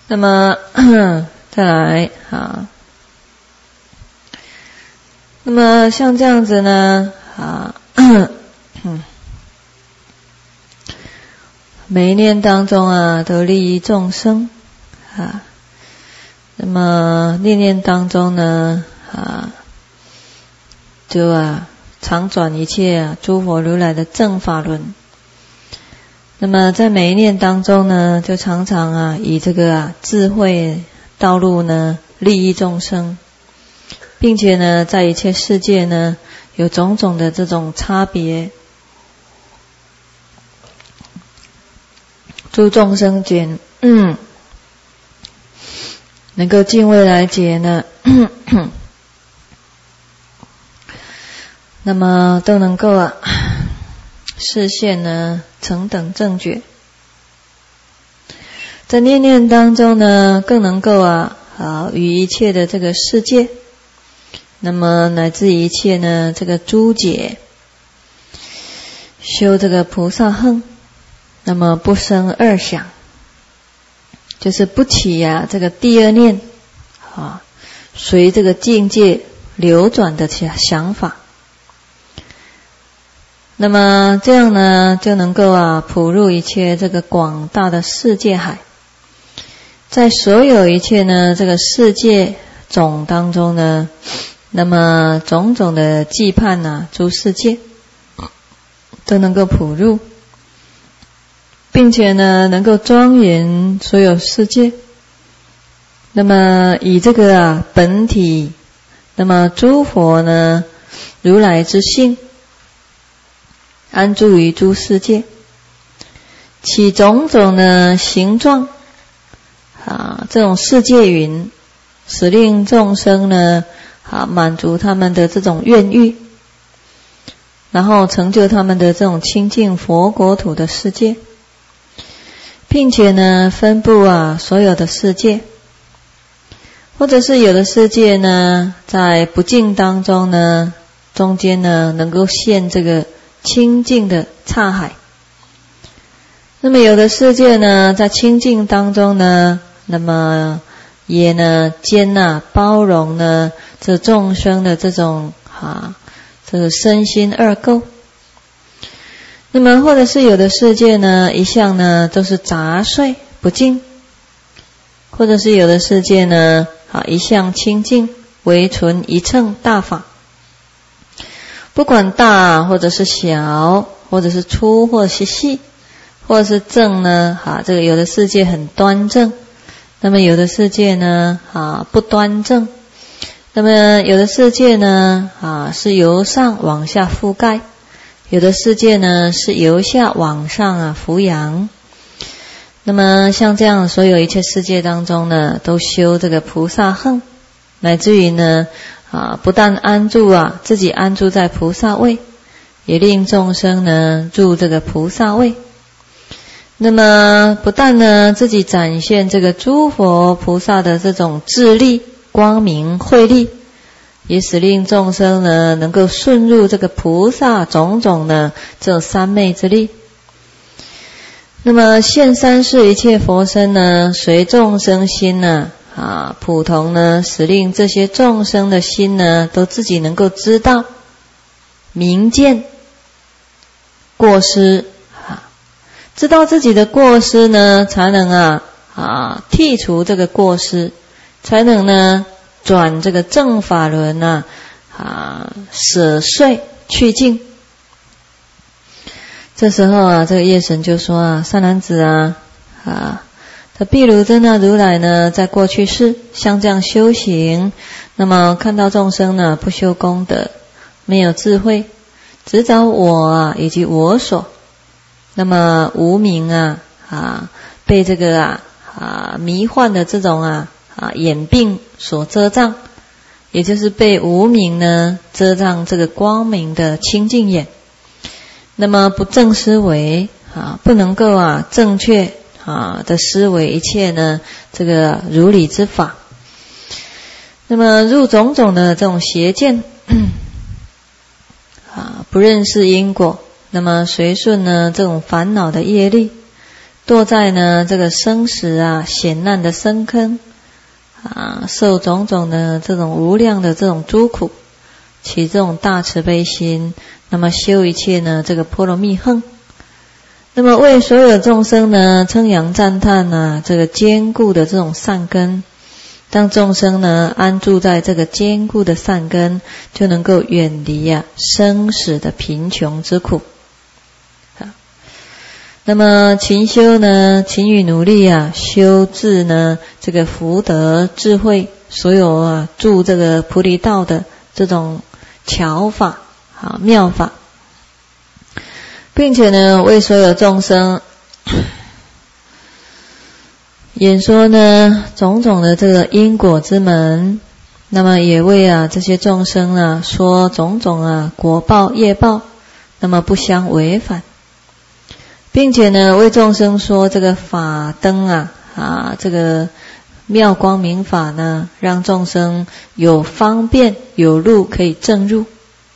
那么再来啊，那么像这样子呢啊，每一念当中啊，都利益众生啊。那么念念当中呢啊，就常转一切诸佛如来的正法轮。那么在每一念当中呢，就常常以这个智慧道路呢利益众生，并且呢在一切世界呢有种种的这种差别，诸众生间能够尽未来劫呢那么都能够示现呢成等正觉。在念念当中呢，更能够与一切的这个世界，那么乃至一切呢这个诸解，修这个菩萨行，那么不生二想，就是不起这个第二念随这个境界流转的想法。那么这样呢，就能够普入一切这个广大的世界海，在所有一切呢这个世界种当中呢，那么种种的羁绊诸世界都能够普入，并且呢能够庄严所有世界。那么以这个本体，那么诸佛呢如来之性安住于诸世界，起种种的形状这种世界云，使令众生呢满足他们的这种愿欲，然后成就他们的这种清净佛国土的世界，并且呢分布所有的世界，或者是有的世界呢在不净当中呢，中间呢能够现这个清净的刹海。那么有的世界呢在清净当中呢，那么也呢兼包容呢这众生的这种这个身心二垢。那么或者是有的世界呢一向呢都是杂碎不净，或者是有的世界呢一向清净，唯存一乘大法。不管大或者是小，或者是粗或者是细，或者是正呢这个有的世界很端正，那么有的世界呢不端正，那么有的世界呢是由上往下覆盖，有的世界呢是由下往上俯仰。那么像这样所有一切世界当中呢，都修这个菩萨行，乃至于呢不但安住自己安住在菩萨位，也令众生呢入这个菩萨位。那么不但呢自己展现这个诸佛菩萨的这种智力光明慧力，也使令众生呢能够顺入这个菩萨种种呢这种三昧之力。那么现三世一切佛身呢，随众生心呢普通呢，使令这些众生的心呢都自己能够知道明见过失知道自己的过失呢，才能剔除这个过失，才能呢转这个正法轮舍碎去净。这时候这个夜神就说善男子他譬如真如来呢在过去世像这样修行，那么看到众生呢不修功德，没有智慧，只找我以及我所，那么无明被这个迷幻的这种眼病所遮障，也就是被无明呢遮障这个光明的清净眼。那么不正思维不能够正确的思维一切呢这个如理之法，那么入种种的这种邪见不认识因果，那么随顺呢这种烦恼的业力， 堕在呢这个生死啊险难的深坑啊，受种种的这种无量的这种诸苦，起这种大慈悲心，那么修一切呢这个波罗蜜行，那么为所有众生呢称扬赞叹呢这个坚固的这种善根，当众生呢安住在这个坚固的善根，就能够远离啊生死的贫穷之苦。那么勤修呢，勤于努力啊，修治呢这个福德智慧，所有啊助这个菩提道的这种巧法啊妙法，并且呢为所有众生演说呢种种的这个因果之门，那么也为啊这些众生啊说种种啊果报业报，那么不相违反，并且呢为众生说这个法灯啊这个妙光明法呢，让众生有方便有路可以证入。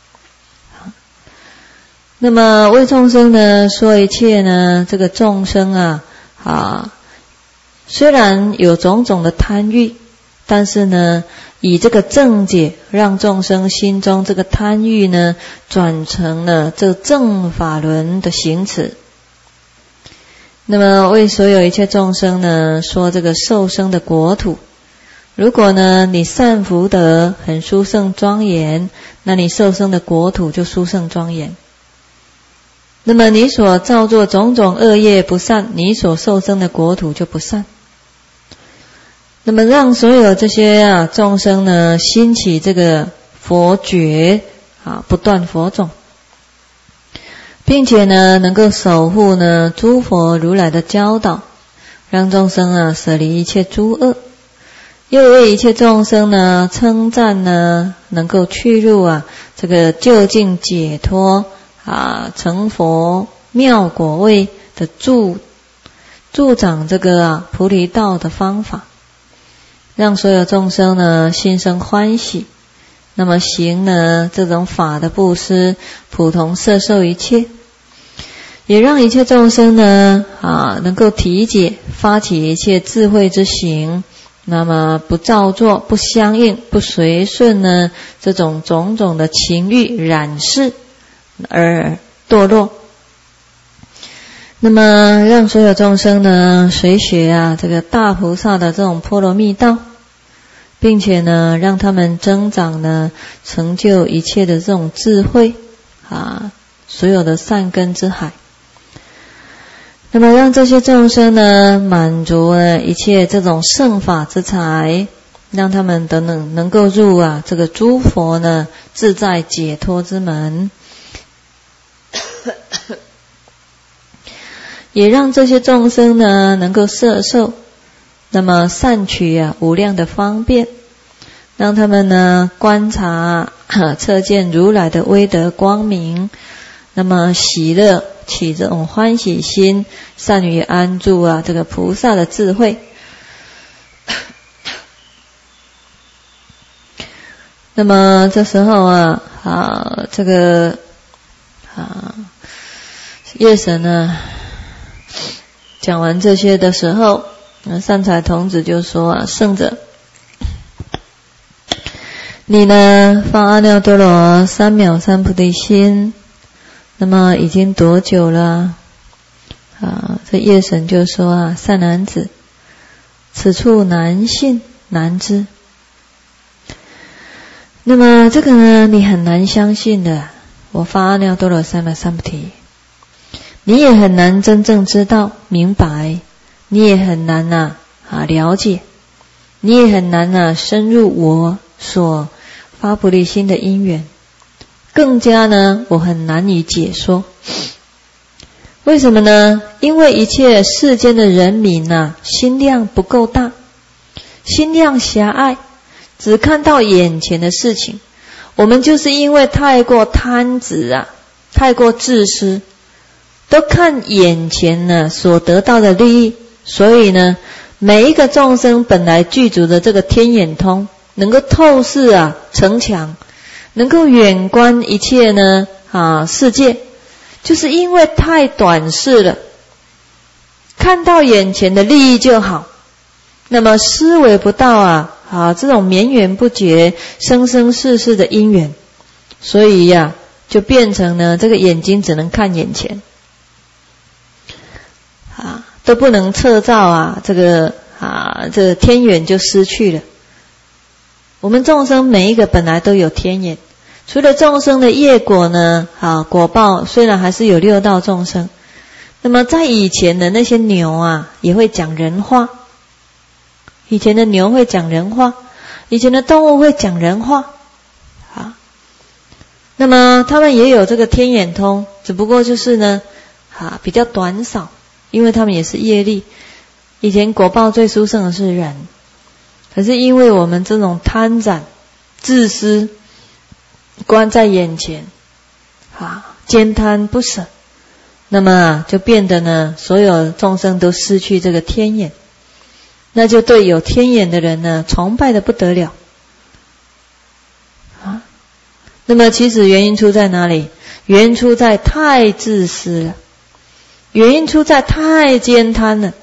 那么为众生呢说一切呢这个众生啊虽然有种种的贪欲，但是呢以这个正解让众生心中这个贪欲呢转成了这个正法轮的行持。那么为所有一切众生呢说这个受生的国土，如果呢你善福德很殊胜庄严，那你受生的国土就殊胜庄严。那么你所造作种种恶业不善，你所受生的国土就不善。那么让所有这些众生呢兴起这个佛觉不断佛种，并且呢能够守护呢诸佛如来的教导，让众生舍离一切诸恶，又为一切众生呢称赞呢能够去入这个究竟解脱成佛妙果位的助长这个菩提道的方法，让所有众生呢心生欢喜，那么行呢这种法的布施，普同摄受一切，也让一切众生呢能够体解发起一切智慧之行，那么不造作不相应不随顺呢这种种种的情欲染饰而堕落。那么让所有众生呢随学这个大菩萨的这种波罗蜜道，并且呢让他们增长呢成就一切的这种智慧所有的善根之海。那么让这些众生呢满足一切这种圣法之财，让他们能够入这个诸佛呢自在解脱之门，也让这些众生呢能够摄受，那么善取无量的方便，让他们呢观察测见如来的威德光明，那么喜乐起这种欢喜心，善于安住这个菩萨的智慧。那么这时候这个夜神呢讲完这些的时候，善财童子就说圣者，你呢发阿耨多罗三藐三菩提心，那么已经多久了？这夜神就说善男子，此处难信难知。那么这个呢你很难相信的，我发阿耨多罗三藐三菩提，你也很难真正知道明白，你也很难了解，你也很难深入我所发菩提心的因缘，更加呢我很难以解说。为什么呢？因为一切世间的人民心量不够大，心量狭隘，只看到眼前的事情。我们就是因为太过贪执太过自私，都看眼前呢所得到的利益，所以呢每一个众生本来具足的这个天眼通，能够透视城墙，能够远观一切呢世界，就是因为太短视了， 看到眼前的利益就好，那么思维不到这种绵延不绝、生生世世的因缘，所以就变成呢，这个眼睛只能看眼前，都不能测照这个天眼就失去了。我们众生每一个本来都有天眼，除了众生的业果呢，果报虽然还是有六道众生，那么在以前的那些牛也会讲人话，以前的牛会讲人话，以前的动物会讲人话，那么他们也有这个天眼通，只不过就是呢，比较短少，因为他们也是业力。以前果报最殊胜的是人，可是因为我们这种贪婪、自私、观在眼前，坚贪不舍，那么就变得呢，所有众生都失去这个天眼，那就对有天眼的人呢，崇拜的不得了。那么其实原因出在哪里？原因出在太自私了，原因出在太坚贪了。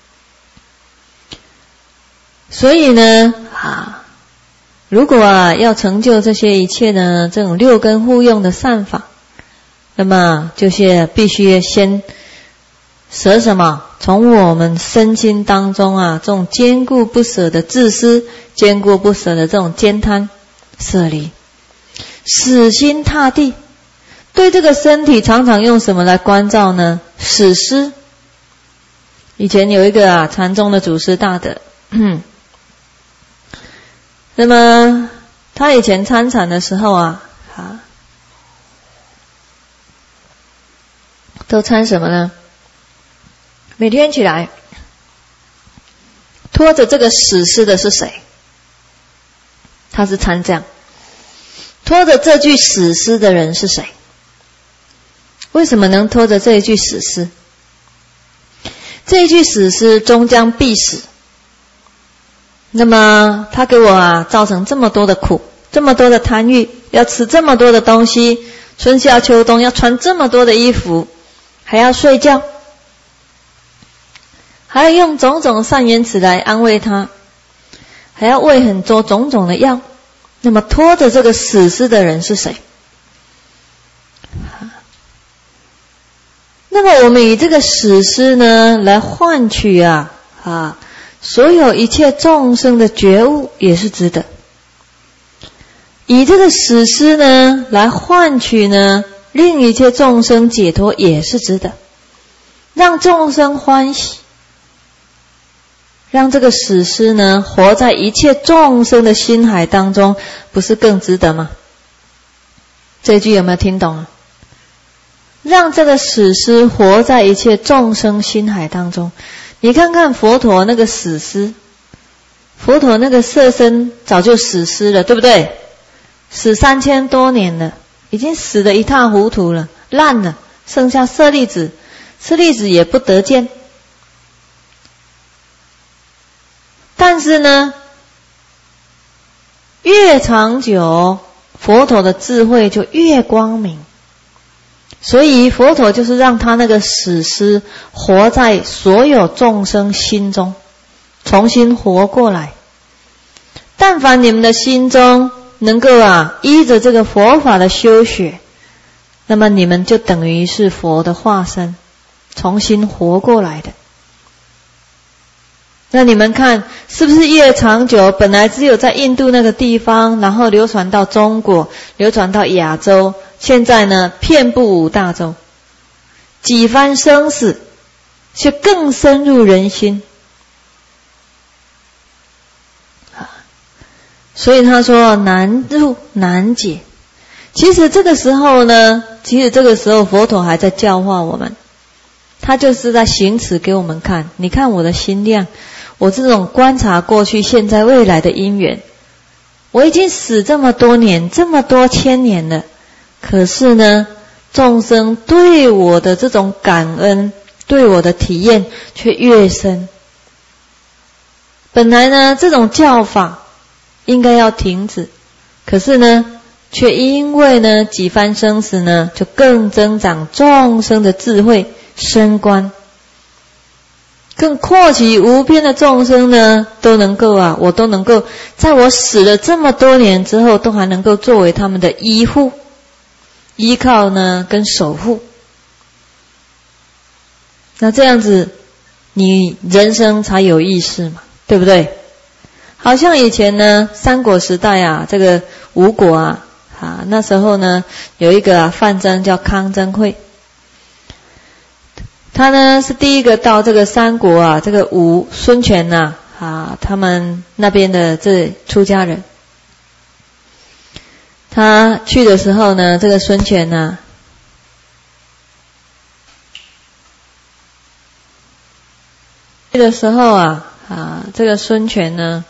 所以呢，如果要成就这些一切呢，这种六根互用的善法，那么就是必须先舍什么？从我们身心当中这种坚固不舍的自私，坚固不舍的这种坚贪舍离，死心塌地。对这个身体常常用什么来关照呢？死尸。以前有一个禅宗的祖师大德，那么他以前参禅的时候都参什么呢？每天起来拖着这个死尸的是谁？他是参这样，拖着这具死尸的人是谁？为什么能拖着这一具死尸？这一具死尸终将必死，那么他给我造成这么多的苦，这么多的贪欲，要吃这么多的东西，春夏秋冬要穿这么多的衣服，还要睡觉，还要用种种善言辞来安慰他，还要喂很多种种的药。那么拖着这个死尸的人是谁？那么我们以这个死尸呢来换取所有一切众生的觉悟也是值得。以这个死尸呢来换取呢令一切众生解脱也是值得。让众生欢喜，让这个死尸呢活在一切众生的心海当中，不是更值得吗？这句有没有听懂？让这个死尸活在一切众生心海当中。你看看佛陀那个死尸，佛陀那个色身早就死尸了，对不对？死3000多年了，已经死得一塌糊涂了，烂了，剩下舍利子，舍利子也不得见。但是呢，越长久，佛陀的智慧就越光明。所以佛陀就是让他那个死尸活在所有众生心中，重新活过来。但凡你们的心中能够依着这个佛法的修学，那么你们就等于是佛的化身，重新活过来的。那你们看是不是越长久，本来只有在印度那个地方，然后流传到中国，流传到亚洲，现在呢遍布5大洲，几番生死却更深入人心。所以他说难入难解。其实这个时候佛陀还在教化我们，他就是在行持给我们看。你看我的心量，我这种观察过去现在未来的因缘，我已经死这么多年，这么多千年了，可是呢众生对我的这种感恩，对我的体验却越深。本来呢这种教法应该要停止，可是呢却因为呢几番生死呢，就更增长众生的智慧升观。 更扩起无边的众生呢，都能够啊，我都能够在我死了这么多年之后，都还能够作为他们的依护、依靠呢，跟守护。那这样子，你人生才有意思嘛，对不对？好像以前呢，三国时代啊，这个吴国啊，那时候呢，有一个范增叫康增会。他呢是第一个到这个三国啊，这个吴孙权呐他们那边的这出家人。他去的时候呢，这个孙权呐，去的时候这个孙权呢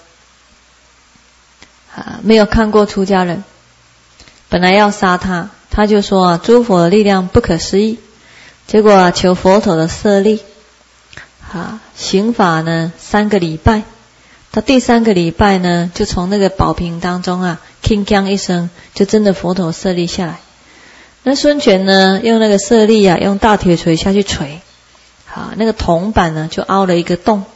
没有看过出家人，本来要杀他，他就说诸佛的力量不可思议。结果求佛陀的舍利，行法呢3个礼拜，到第3个礼拜呢，就从那个宝瓶当中铿锵一声，就真的佛陀舍利下来。那孙权呢，用那个舍利用大铁锤下去锤，那个铜板呢就凹了一个洞。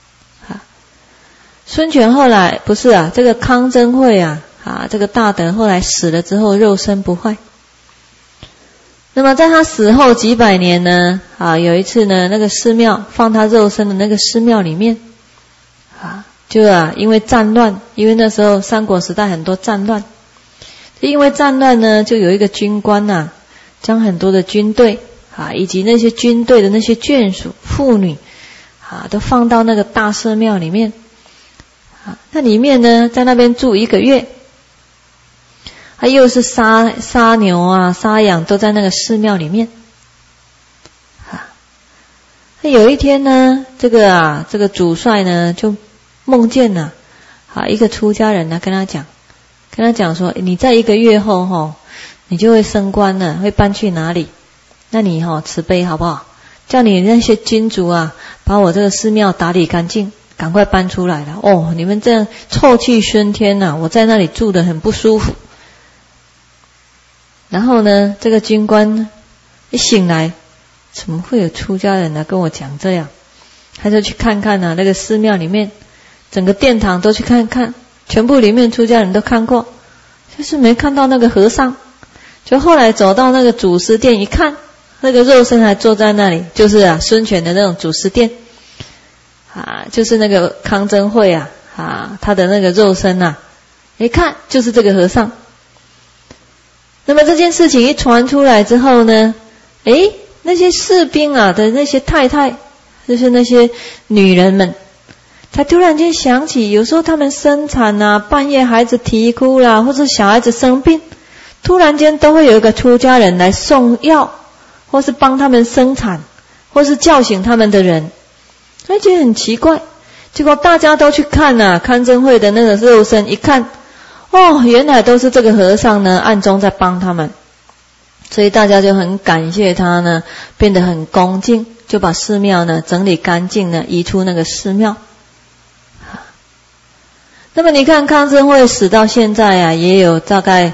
孙权后来不是这个康增会这个大德后来死了之后，肉身不坏。那么在他死后几百年呢，有一次呢，那个寺庙放他肉身的那个寺庙里面，就因为战乱，因为那时候三国时代很多战乱，因为战乱呢，就有一个军官将很多的军队以及那些军队的那些眷属、妇女都放到那个大寺庙里面，那里面呢，在那边住1个月。又是杀牛杀羊都在那个寺庙里面。有一天呢，这个主帅呢就梦见一个出家人跟他讲说，你在1个月后你就会升官了，会搬去哪里？那你慈悲好不好？叫你那些君主把我这个寺庙打理干净，赶快搬出来了。你们这样臭气熏天我在那里住得很不舒服。然后呢，这个军官一醒来，怎么会有出家人跟我讲这样？他就去看看那个寺庙里面，整个殿堂都去看看，全部里面出家人都看过，就是没看到那个和尚。就后来走到那个祖师殿一看，那个肉身还坐在那里，就是孙权的那种祖师殿就是那个康增会他的那个肉身一看就是这个和尚。那么这件事情一传出来之后呢，那些士兵的那些太太，就是那些女人们，才突然间想起，有时候他们生产半夜孩子啼哭啦，或者小孩子生病，突然间都会有一个出家人来送药，或是帮他们生产，或是叫醒他们的人。而且很奇怪，结果大家都去看康增会的那个肉身，一看原来都是这个和尚呢暗中在帮他们，所以大家就很感谢他呢，变得很恭敬，就把寺庙呢整理干净呢，移出那个寺庙。那么你看康增会死到现在也有大概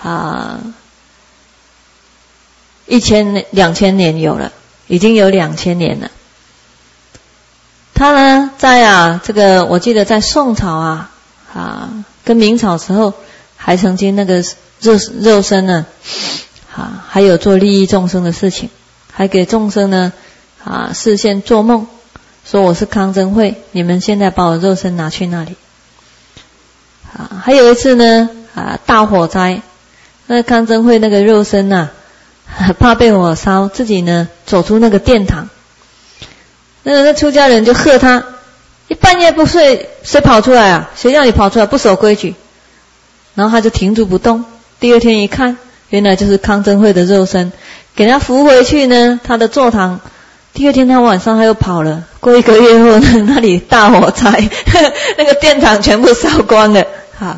2000年有了，已经有2000年了。他呢在这个我记得在宋朝跟明朝时候，还曾经那个肉身呢还有做利益众生的事情，还给众生呢示现做梦，说我是康增会，你们现在把我肉身拿去那里。还有一次呢大火灾，那康增会那个肉身怕被火烧，自己呢走出那个殿堂，那出家人就喝他，一半夜不睡，谁跑出来谁让你跑出来，不守规矩。然后他就停住不动，第二天一看，原来就是康增会的肉身，给他扶回去呢他的座堂。第二天他晚上他又跑了，过1个月后呢，那里大火灾那个殿堂全部烧光了。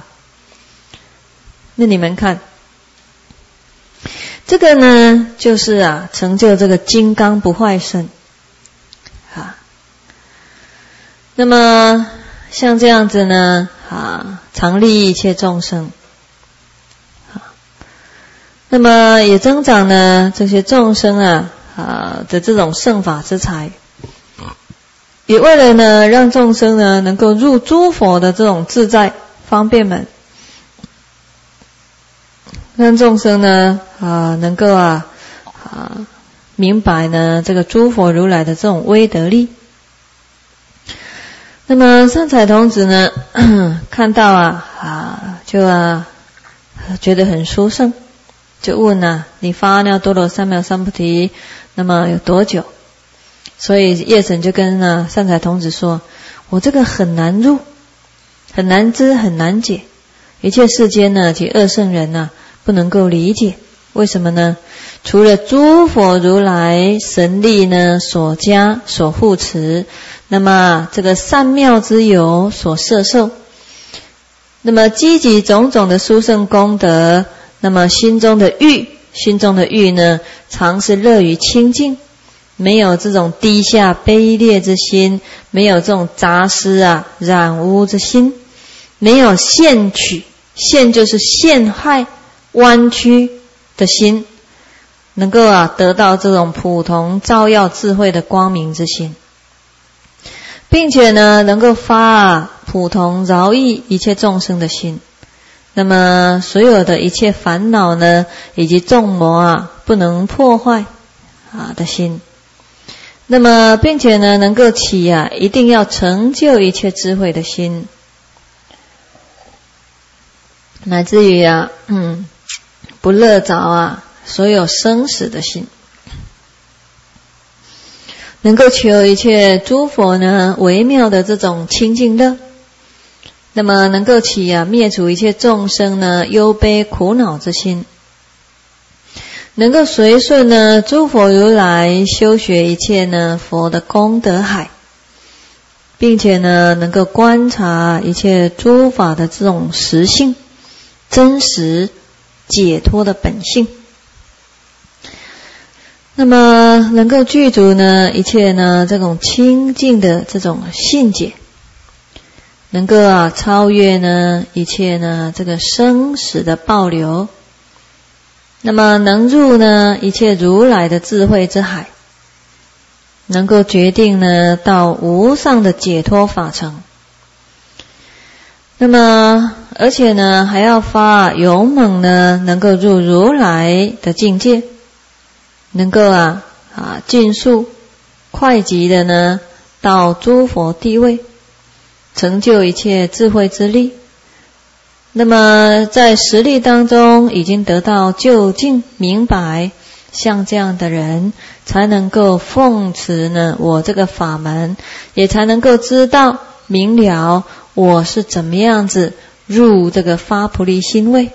那你们看这个呢，就是成就这个金刚不坏身。那么像这样子呢常利益一切众生。那么也增长呢这些众生的这种圣法之财。 也为了呢让众生呢能够入诸佛的这种自在方便门，让众生呢能够明白呢这个诸佛如来的这种威德力。那么善财童子呢看到就觉得很殊胜，就问你发阿耨多罗三藐三菩提那么有多久？所以夜神就跟善财童子说，我这个很难入，很难知，很难解，一切世间呢及恶圣人不能够理解。为什么呢？除了诸佛如来神力呢所加所护持，那么这个善妙之由所摄受，那么积集种种的殊胜功德，那么心中的欲呢常是乐于清净，没有这种低下卑劣之心，没有这种杂思染污之心，没有陷取，陷就是陷害弯曲的心，能够得到这种普通照耀智慧的光明之心，并且呢能够发普通饶益一切众生的心。那么所有的一切烦恼呢以及众魔不能破坏的心，那么并且呢能够起一定要成就一切智慧的心，乃至于不乐着所有生死的心，能够求一切诸佛呢微妙的这种清净乐，那么能够起灭除一切众生呢忧悲苦恼之心，能够随顺呢诸佛如来修学一切呢佛的功德海，并且呢能够观察一切诸法的这种实性，真实解脱的本性，那么能够具足呢一切呢这种清净的这种信解，能够超越呢一切呢这个生死的暴流，那么能入呢一切如来的智慧之海，能够决定呢到无上的解脱法城。那么而且呢还要发勇猛呢能够入如来的境界，能够尽速快疾的呢到诸佛地位，成就一切智慧之力。那么在实力当中已经得到究竟明白，像这样的人才能够奉持呢我这个法门，也才能够知道明了我是怎么样子入这个发菩提心位。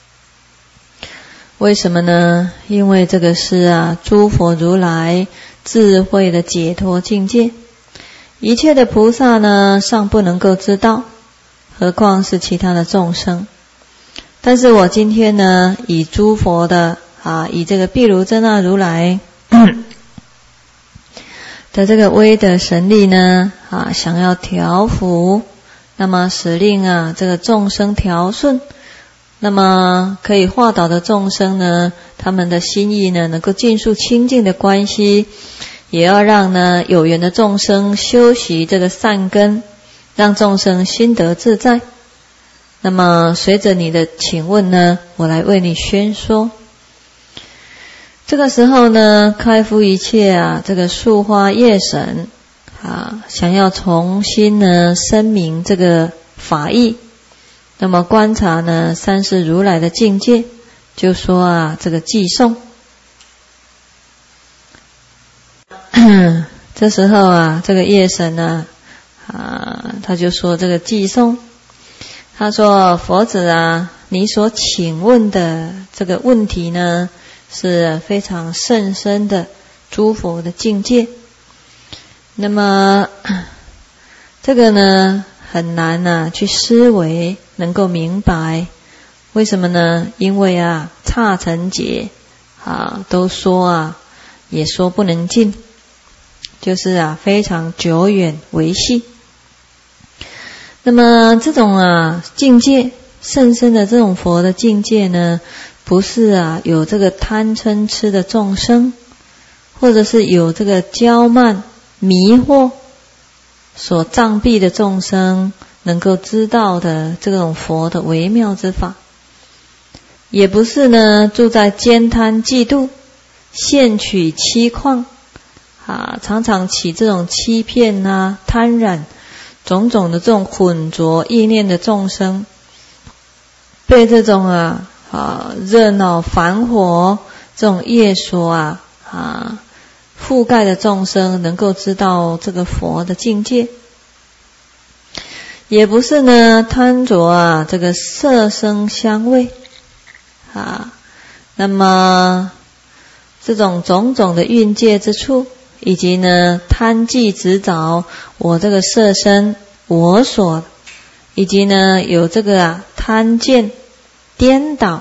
为什么呢？因为这个是诸佛如来智慧的解脱境界，一切的菩萨呢尚不能够知道，何况是其他的众生。但是我今天呢以诸佛的以这个毗卢遮那如来的这个威德神力呢想要调伏，那么使令这个众生调顺，那么可以化导的众生呢他们的心意呢能够尽数清净的关系，也要让呢有缘的众生修习这个善根，让众生心得自在。那么随着你的请问呢，我来为你宣说。这个时候呢开敷一切这个树花叶神想要重新呢声明这个法义，那么观察呢三世如来的境界，就说这个偈颂。这时候这个叶神呢他就说这个偈颂，他说佛子你所请问的这个问题呢是非常甚深的诸佛的境界，那么这个呢很难去思维能够明白。为什么呢？因为刹尘劫都说也说不能尽，就是非常久远维系。那么这种境界甚深的这种佛的境界呢，不是有这个贪嗔痴的众生，或者是有这个骄慢迷惑所障蔽的众生能够知道的这种佛的微妙之法，也不是呢住在奸贪嫉妒、陷取欺诳常常起这种欺骗贪染种种的这种混浊意念的众生，被这种热闹繁火这种业所覆盖的众生能够知道这个佛的境界，也不是呢贪着这个色声香味那么这种种种的蕴界之处，以及呢贪忌执着我这个色身我所，以及呢有这个贪见颠倒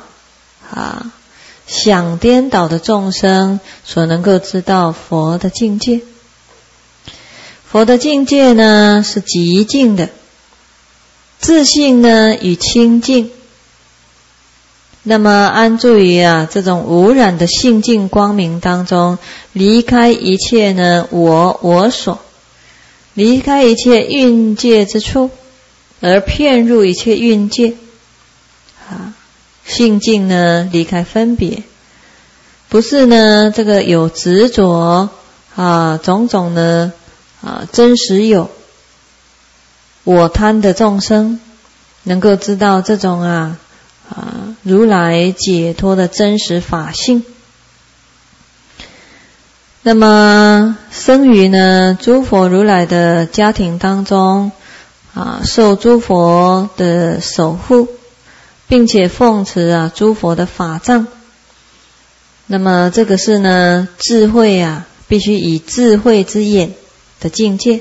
想颠倒的众生所能够知道佛的境界。佛的境界呢是极静的，自性呢与清净，那么安住于这种无染的性净光明当中，离开一切呢我所，离开一切蕴界之处，而遍入一切蕴界性净呢离开分别，不是呢这个有执着种种呢真实有我贪的众生能够知道这种如来解脱的真实法性。那么生于呢诸佛如来的家庭当中受诸佛的守护，并且奉持诸佛的法藏，那么这个是呢智慧必须以智慧之眼的境界，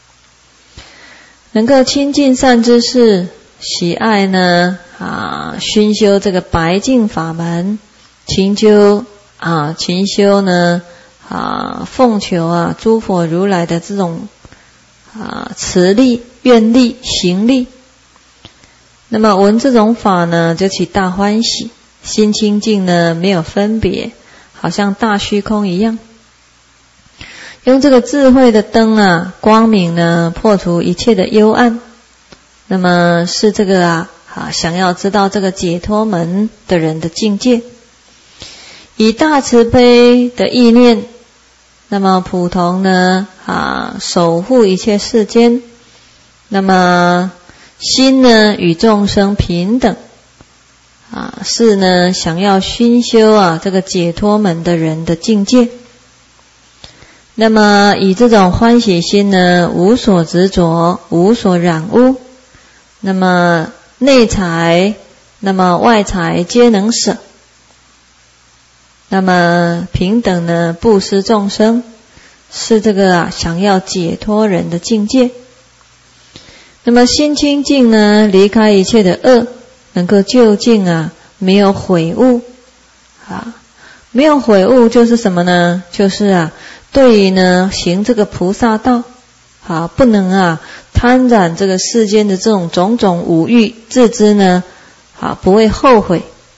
能够亲近善知识，喜爱呢熏修这个白净法门，勤修呢奉求诸佛如来的这种慈力、愿力、行力。那么闻这种法呢就起大欢喜，心清净呢没有分别，好像大虚空一样，用这个智慧的灯光明呢破除一切的幽暗，那么是这个想要知道这个解脱门的人的境界。以大慈悲的意念，那么普通呢守护一切世间，那么心呢与众生平等是呢想要熏修这个解脱门的人的境界。那么以这种欢喜心呢无所执着，无所染污，那么内财那么外财皆能舍，那么平等呢布施众生，是这个想要解脱人的境界。那么心清净呢离开一切的恶，能够究竟没有悔悟没有悔悟就是什么呢？就是对于呢行这个菩萨道不能贪染这个世间的这种种种五欲，自知呢不会后悔。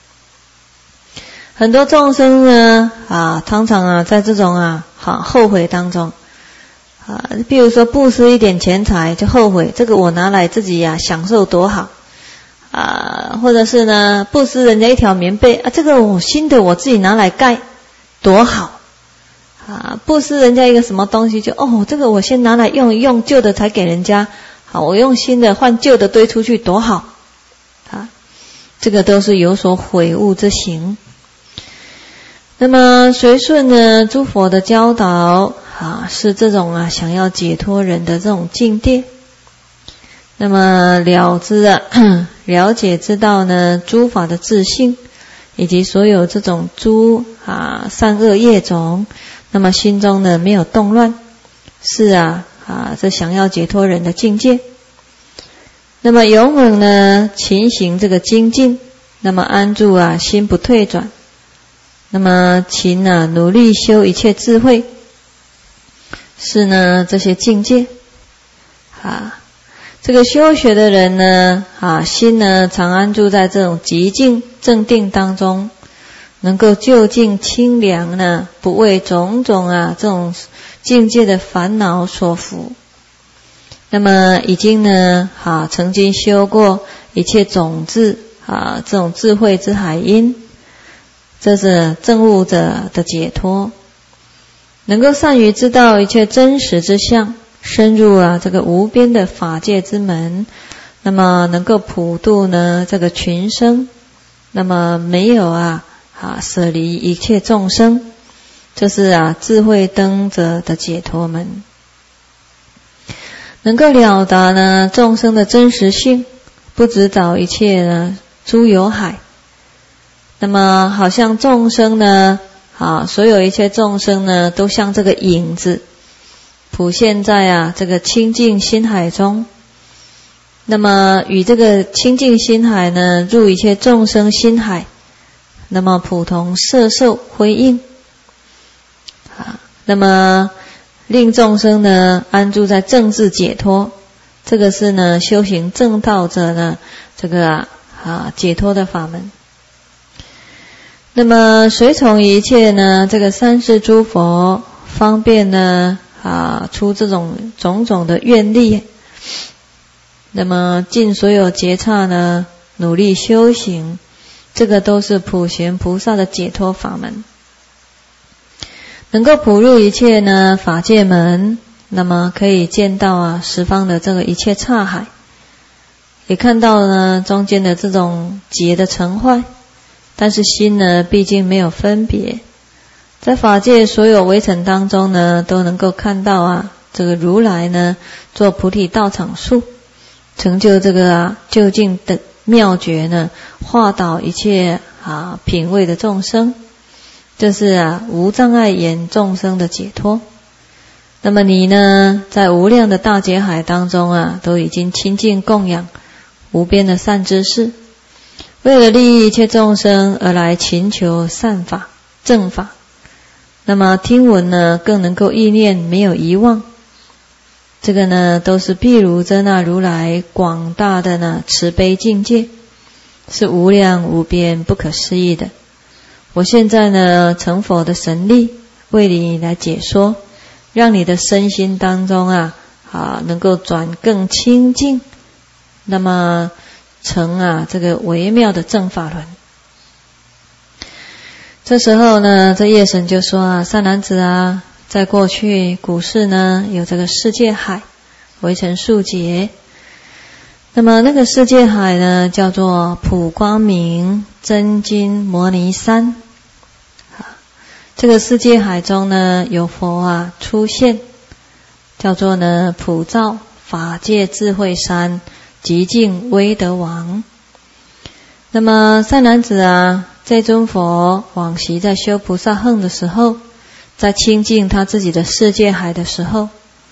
很多众生呢常常在这种后悔当中比如说布施一点钱财就后悔，这个我拿来自己享受多好或者是呢布施人家一条棉被这个我新的我自己拿来盖多好布施人家一个什么东西就这个我先拿来用一用，旧的才给人家我用新的换旧的堆出去多好这个都是有所悔悟之行。那么随顺呢诸佛的教导是这种想要解脱人的这种境界。那么了解知道呢诸法的自性，以及所有这种诸善恶业种，那么心中呢没有动乱，是这想要解脱人的境界。那么勇猛呢勤行这个精进，那么安住心不退转，那么勤努力修一切智慧，是呢这些境界这个修学的人呢心呢常安住在这种极静正定当中，能够究竟清凉呢，不为种种这种境界的烦恼所缚， 那么已经呢曾经修过一切种子这种智慧之海因，这是证悟者的解脱，能够善于知道一切真实之相，深入这个无边的法界之门，那么能够普度呢这个群生，那么没有舍离一切众生，这是智慧灯者的解脱门，能够了达呢众生的真实性，不执着一切呢诸有海。那么好像众生呢所有一切众生呢都像这个影子普现在这个清净心海中，那么与这个清净心海呢入一切众生心海，那么普同摄受辉映，那么令众生呢安住在正智解脱，这个是呢修行正道者呢这个解脱的法门。那么随从一切呢这个三世诸佛方便呢出这种种种的愿力，那么尽所有劫刹呢努力修行，这个都是普贤菩萨的解脱法门，能够普入一切呢法界门，那么可以见到十方的这个一切刹海，也看到呢中间的这种劫的成坏，但是心呢毕竟没有分别，在法界所有微尘当中呢都能够看到这个如来呢做菩提道场树，成就这个究竟的妙觉呢，化导一切品位的众生，这是无障碍眼众生的解脱。那么你呢在无量的大劫海当中都已经亲近供养无边的善知识，为了利益一切众生而来勤求善法正法，那么听闻呢更能够意念没有遗忘，这个呢都是譬如真那如来广大的呢慈悲境界，是无量无边不可思议的。我现在呢成佛的神力为你来解说，让你的身心当中能够转更清净，那么成这个微妙的正法轮。这时候呢这夜神就说善男子在过去古世呢有这个世界海微尘数劫，那么那个世界海呢叫做普光明真金摩尼山，这个世界海中呢有佛出现，叫做呢普照法界智慧山极净威德王。那么善男子这尊佛往昔在修菩萨行的时候，在清净他自己的世界海的时候，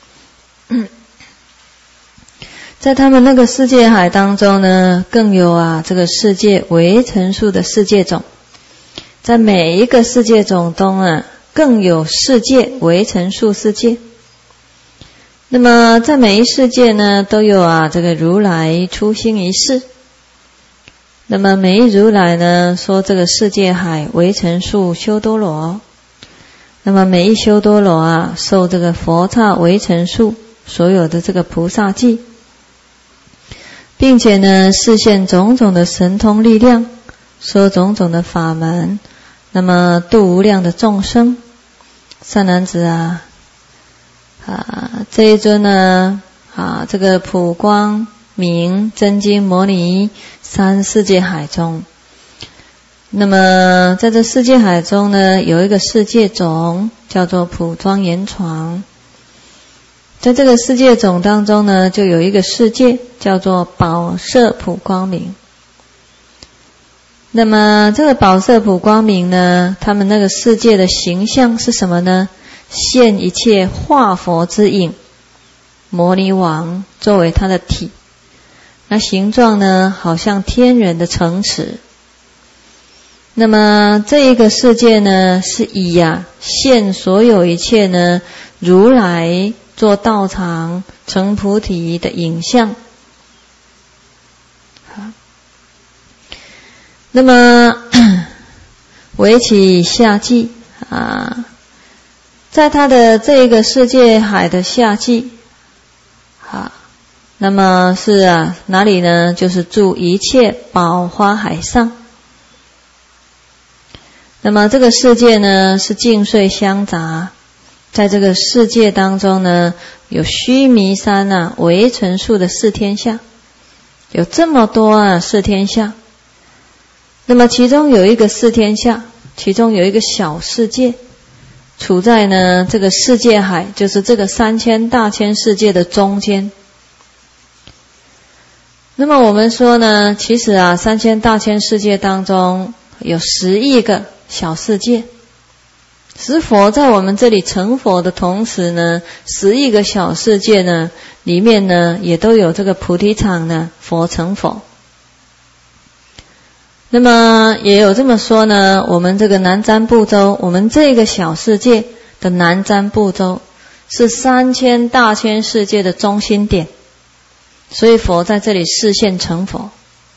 在他们那个世界海当中呢更有这个世界微尘数的世界种，在每一个世界种中更有世界微尘数世界，那么在每一世界呢都有这个如来出心一世，那么每一如来呢说这个世界海微尘数修多罗，那么每一修多罗受这个佛刹微尘数所有的这个菩萨记，并且呢示现种种的神通力量，说种种的法门，那么度无量的众生。善男子这一尊呢这个普光明真金摩尼三世界海中，那么在这世界海中呢有一个世界种叫做普庄严床，在这个世界种当中呢就有一个世界叫做宝色普光明。那么这个宝色普光明呢，他们那个世界的形象是什么呢？现一切化佛之影，摩尼王作为他的体，那形状呢好像天人的城池。那么这一个世界呢是以现所有一切呢如来做道场成菩提的影像。那么为其下记在他的这个世界海的下记那么是啊，哪里呢？就是住一切宝花海上。那么这个世界呢，是境碎相杂，在这个世界当中呢，有须弥山啊、微尘数的四天下，有这么多啊四天下。那么其中有一个四天下，其中有一个小世界，处在呢这个世界海，就是这个3000大千世界的中间。那么我们说呢，其实啊3000大千世界当中有10亿个小世界，是佛在我们这里成佛的同时呢，10亿个小世界呢里面呢也都有这个菩提场呢佛成佛。那么也有这么说呢，我们这个南瞻部洲，我们这个小世界的南瞻部洲是3000大千世界的中心点，所以佛在这里示现成佛。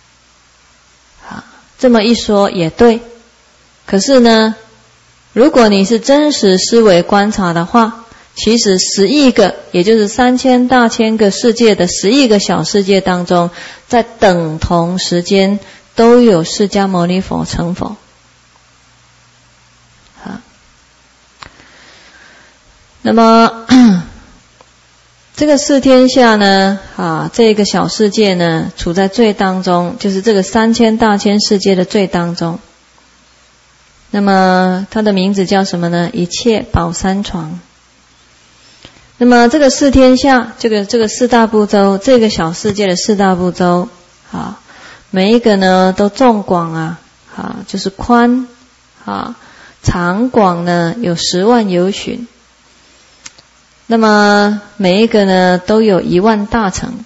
这么一说也对，可是呢，如果你是真实思维观察的话，其实10亿个，也就是3000大千个世界的10亿个小世界当中，在等同时间都有释迦牟尼佛成佛。那么这个四天下呢，这个小世界呢，处在最当中，就是这个3000大千世界的最当中。那么它的名字叫什么呢？一切宝山床。那么这个四天下，这个四大部洲，这个小世界的四大部洲，每一个呢都纵广就是宽长广呢有10万由旬。那么每一个呢都有1万大城。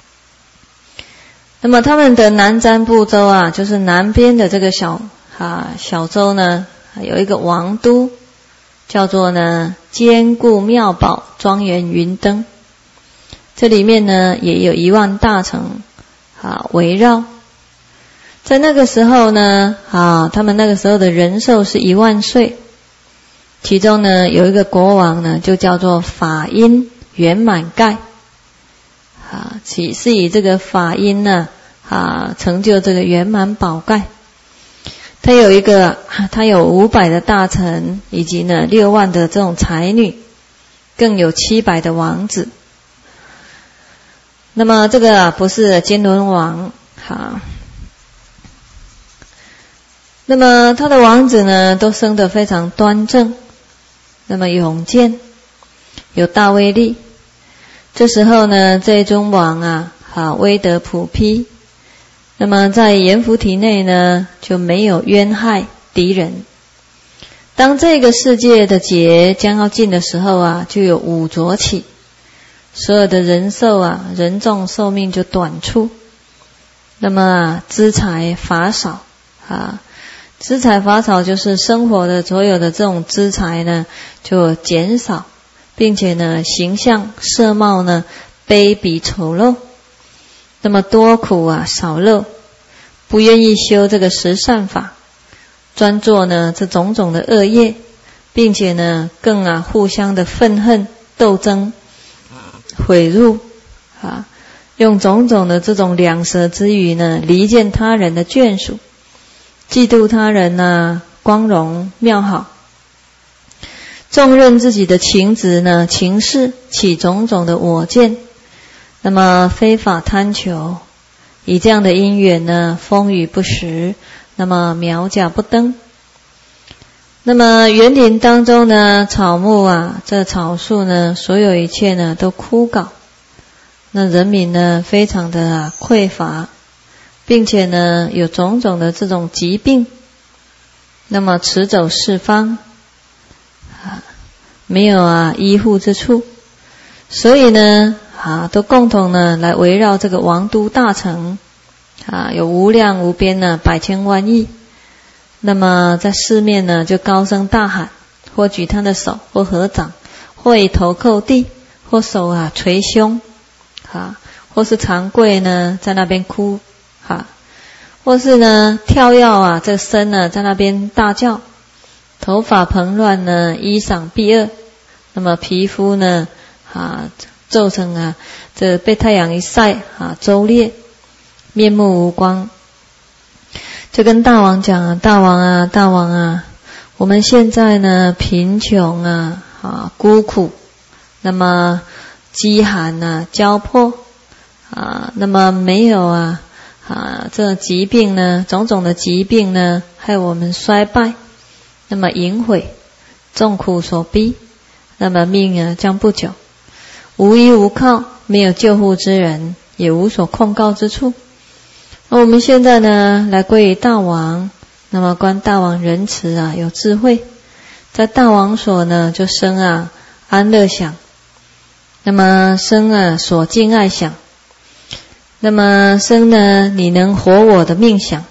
那么他们的南瞻部洲就是南边的这个小洲呢，有一个王都，叫做呢坚固妙宝庄严云灯。这里面呢也有1万大城围绕。在那个时候呢他们那个时候的人寿是1万岁。其中呢有一个国王呢，就叫做法音圆满盖，是以这个法音呢成就这个圆满宝盖。他有500的大臣，以及呢6万的这种才女，更有700的王子。那么这个不是金轮王那么他的王子呢都生得非常端正，那么勇健，有大威力。这时候呢，这一尊王威德普披，那么在阎浮提内呢就没有冤害敌人。当这个世界的劫将要尽的时候就有五浊起，所有的人寿人众寿命就短促。那么资财法少资财法少就是生活的所有的这种资财呢就减少，并且呢形象色貌呢卑鄙丑陋。那么多苦少乐，不愿意修这个十善法，专做呢这种种的恶业，并且呢更互相的愤恨斗争毁辱用种种的这种两舌之语呢离间他人的眷属，嫉妒他人光荣妙好，纵任自己的情执呢情事，起种种的我见，那么非法贪求，以这样的因缘呢风雨不时，那么苗甲不登。那么园林当中呢草木这草树呢所有一切呢都枯槁，那人民呢非常的匮乏，并且呢有种种的这种疾病，那么驰走四方没有医护之处，所以呢都共同呢来围绕这个王都大城有无量无边百千万亿。那么在四面呢就高声大喊，或举他的手，或合掌，或以头叩地，或手捶胸或是长跪呢在那边哭或是呢跳跃这身呢在那边大叫，头发蓬乱呢衣裳蔽恶，那么皮肤呢皱成这被太阳一晒周裂，面目无光。就跟大王讲啊，大王啊，我们现在呢贫穷孤苦，那么饥寒交迫那么没有这疾病呢，种种的疾病呢，害我们衰败，那么淫毁，众苦所逼，那么命将不久，无依无靠，没有救护之人，也无所控告之处。那我们现在呢，来归于大王，那么观大王仁慈有智慧，在大王所呢，就生安乐想，那么生所敬爱想，那么生呢，你能活我的命想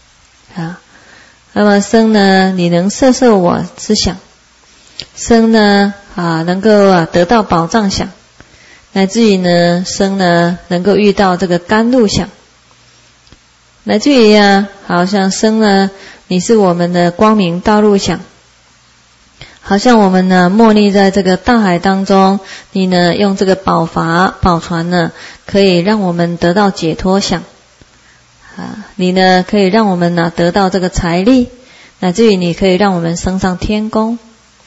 那么生呢，你能摄我之想，生呢能够得到宝藏想，乃至于呢生呢能够遇到这个甘露想，乃至于好像生呢你是我们的光明道路想，好像我们呢默溺在这个大海当中，你呢用这个宝筏宝船呢可以让我们得到解脱想你呢可以让我们呢得到这个财力，乃至于你可以让我们升上天宫。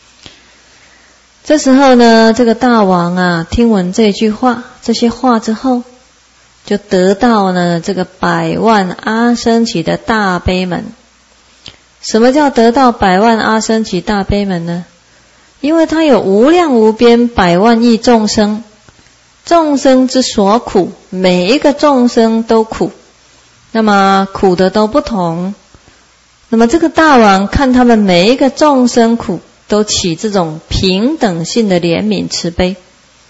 这时候呢，这个大王听闻这些话之后，就得到呢这个百万阿僧祇的大悲门。什么叫得到百万阿僧祇大悲门呢？因为它有无量无边百万亿众生，众生之所苦，每一个众生都苦，那么苦的都不同。那么这个大王看他们每一个众生苦，都起这种平等性的怜悯慈悲，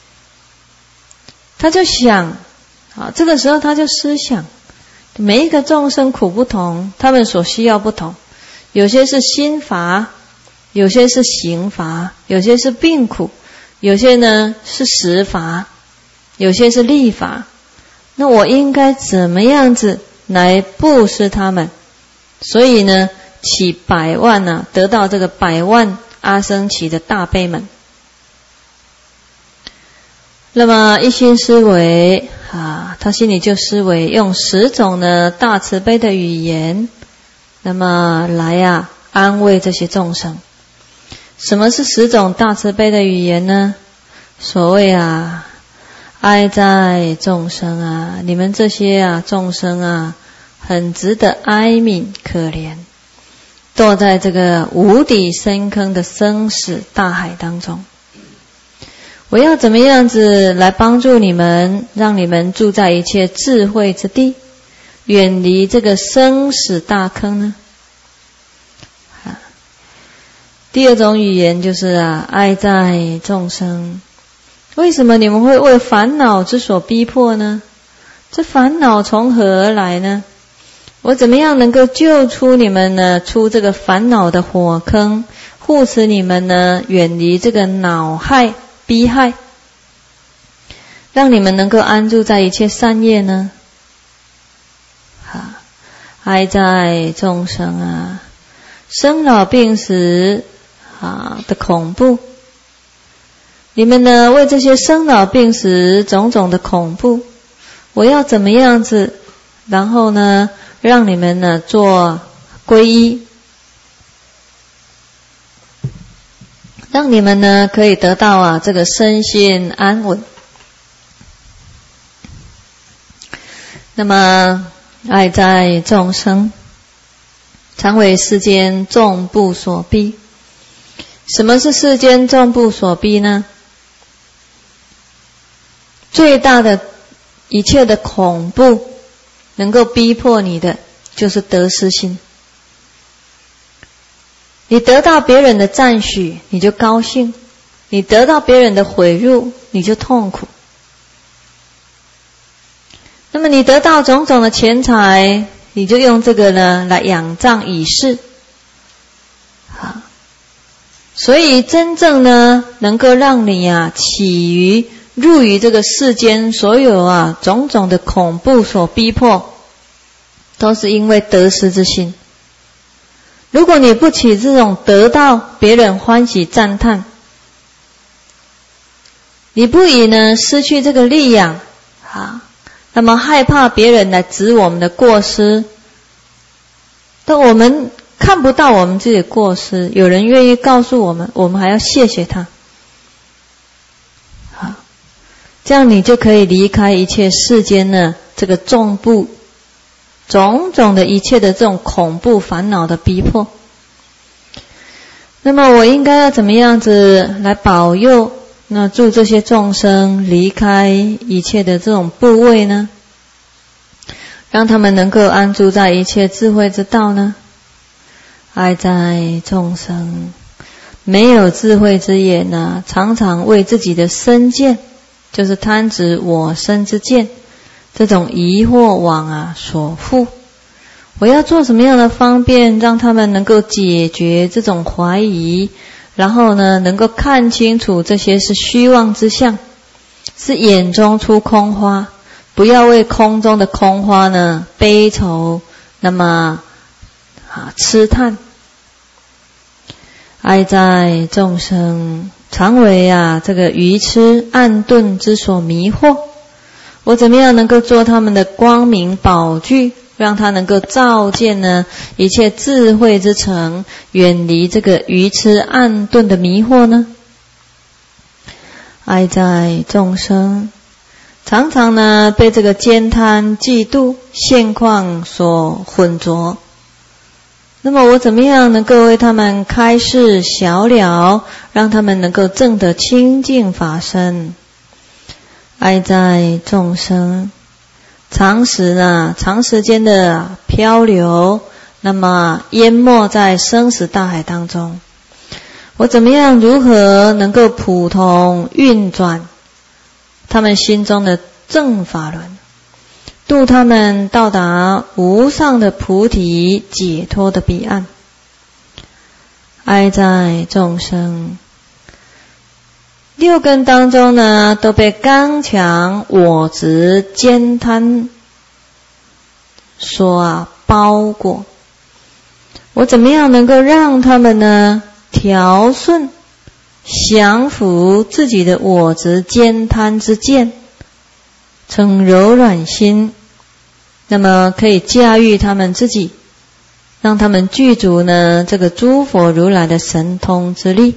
他就想这个时候他就思想，每一个众生苦不同，他们所需要不同，有些是心乏，有些是行乏，有些是病苦，有些呢是食乏，有些是力乏。那我应该怎么样子来布施他们？所以呢起百万得到这个百万阿僧祇的大悲门。那么一心思维他心里就思维用10种呢大慈悲的语言，那么来安慰这些众生。什么是10种大慈悲的语言呢？所谓哀哉众生你们这些众生很值得哀悯可怜，堕在这个无底深坑的生死大海当中。我要怎么样子来帮助你们，让你们住在一切智慧之地，远离这个生死大坑呢？第2种语言就是哀哉众生，为什么你们会为烦恼之所逼迫呢？这烦恼从何而来呢？我怎么样能够救出你们呢？出这个烦恼的火坑，护持你们呢远离这个恼害逼害，让你们能够安住在一切善业呢？哀哉众生生老病死的恐怖，你们呢为这些生老病死种种的恐怖，我要怎么样子，然后呢让你们呢做皈依，让你们呢可以得到这个身心安稳。那么哀哉众生，常为世间众怖所逼。什么是世间众怖所逼呢？最大的一切的恐怖能够逼迫你的就是得失心。你得到别人的赞许你就高兴，你得到别人的毁辱你就痛苦。那么你得到种种的钱财，你就用这个呢来仰仗以示。所以真正呢能够让你起于入于这个世间所有种种的恐怖所逼迫，都是因为得失之心。如果你不起这种得到别人欢喜赞叹，你不以呢失去这个利养那么害怕别人来指我们的过失，但我们看不到我们自己的过失，有人愿意告诉我们，我们还要谢谢他。这样你就可以离开一切世间呢这个种种的一切的这种恐怖烦恼的逼迫。那么我应该要怎么样子来保佑那助这些众生离开一切的这种怖畏呢？让他们能够安住在一切智慧之道呢？哀哉众生，没有智慧之眼呢，常常为自己的身见，就是贪执我身之见，这种疑惑网所缚。我要做什么样的方便，让他们能够解决这种怀疑，然后呢，能够看清楚这些是虚妄之相，是眼中出空花，不要为空中的空花呢悲愁，那么痴叹。哀哉众生，常为这个愚痴暗钝之所迷惑。我怎么样能够做他们的光明宝具，让他能够照见呢一切智慧之城，远离这个愚痴暗钝的迷惑呢？哀哉众生，常常呢被这个奸贪嫉妒现况所混浊。那么我怎么样能够为他们开示晓了，让他们能够证得清净法身？哀哉众生，长时间的漂流，那么淹没在生死大海当中。我怎么样如何能够普通运转他们心中的正法轮，度他们到达无上的菩提解脱的彼岸？哀哉众生，六根当中呢都被刚强我执奸贪所包裹。我怎么样能够让他们呢调顺降服自己的我执奸贪之见，成柔软心，那么可以驾驭他们自己，让他们具足呢这个诸佛如来的神通之力。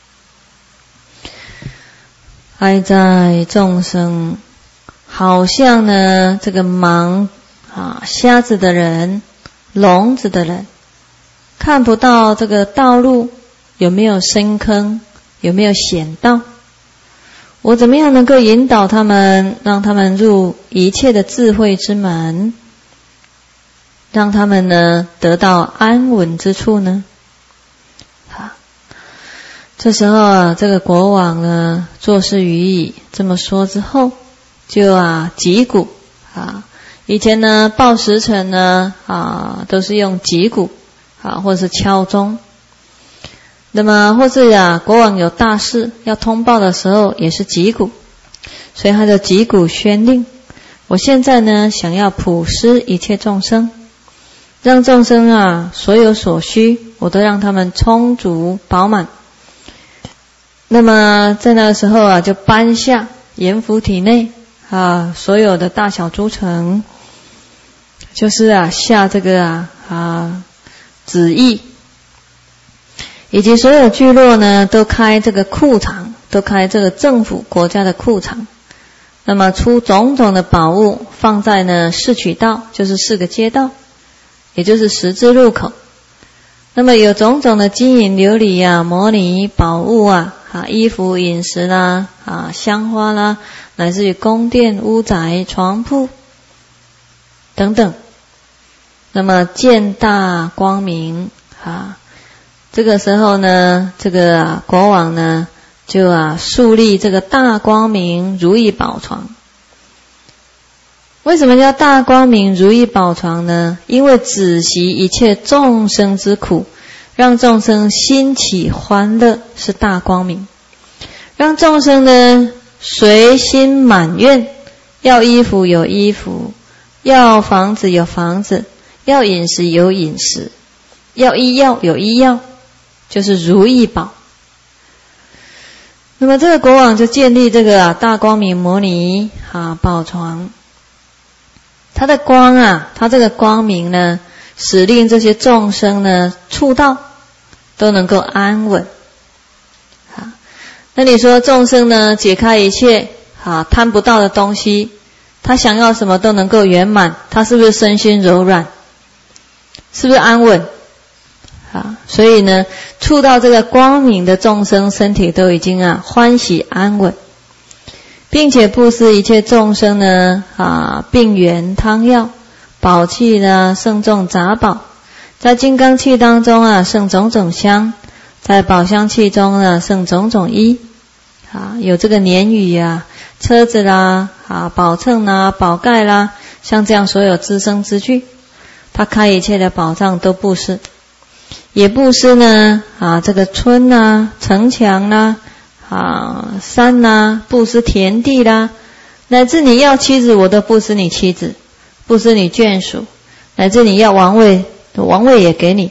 哀哉众生，好像呢这个盲瞎子的人，聋子的人，看不到这个道路有没有深坑，有没有险道。我怎么样能够引导他们，让他们入一切的智慧之门，让他们呢得到安稳之处呢？这时候这个国王呢作事于已，这么说之后，就击鼓以前呢报时辰呢都是用击鼓或者是敲钟。那么或是国王有大事要通报的时候也是击鼓，所以他就击鼓宣令，我现在呢想要普施一切众生，让众生所有所需我都让他们充足饱满。那么在那个时候就颁下阎浮体内所有的大小诸城，就是下这个旨意，以及所有聚落呢都开这个库场，都开这个政府国家的库场。那么出种种的宝物放在呢四渠道，就是4个街道，也就是十字路口。那么有种种的金银琉璃摩尼宝物衣服饮食啦香花啦，乃至于宫殿屋宅床铺等等。那么见大光明这个时候呢这个国王呢就树立这个大光明如意宝床。为什么叫大光明如意宝床呢？因为止息一切众生之苦，让众生心起欢乐是大光明，让众生呢随心满愿，要衣服有衣服，要房子有房子，要饮食有饮食，要医药有医药，就是如意宝。 那么这个国王就建立这个大光明摩尼宝床，他的光他这个光明呢，使令这些众生呢触到都能够安稳。那你说众生呢解开一切贪不到的东西，他想要什么都能够圆满，他是不是身心柔软？是不是安稳？所以呢，触到这个光明的众生，身体都已经欢喜安稳，并且布施一切众生呢病源汤药、宝器呢盛众杂宝，在金刚器当中盛种种香，在宝香器中呢盛种种衣有这个年雨车子啦宝秤啦宝盖啦，像这样所有资生之具，他开一切的宝藏都布施。也布施呢这个村城墙啦山啦，布施田地啦，乃至你要妻子我都布施你妻子，布施你眷属，乃至你要王位也给你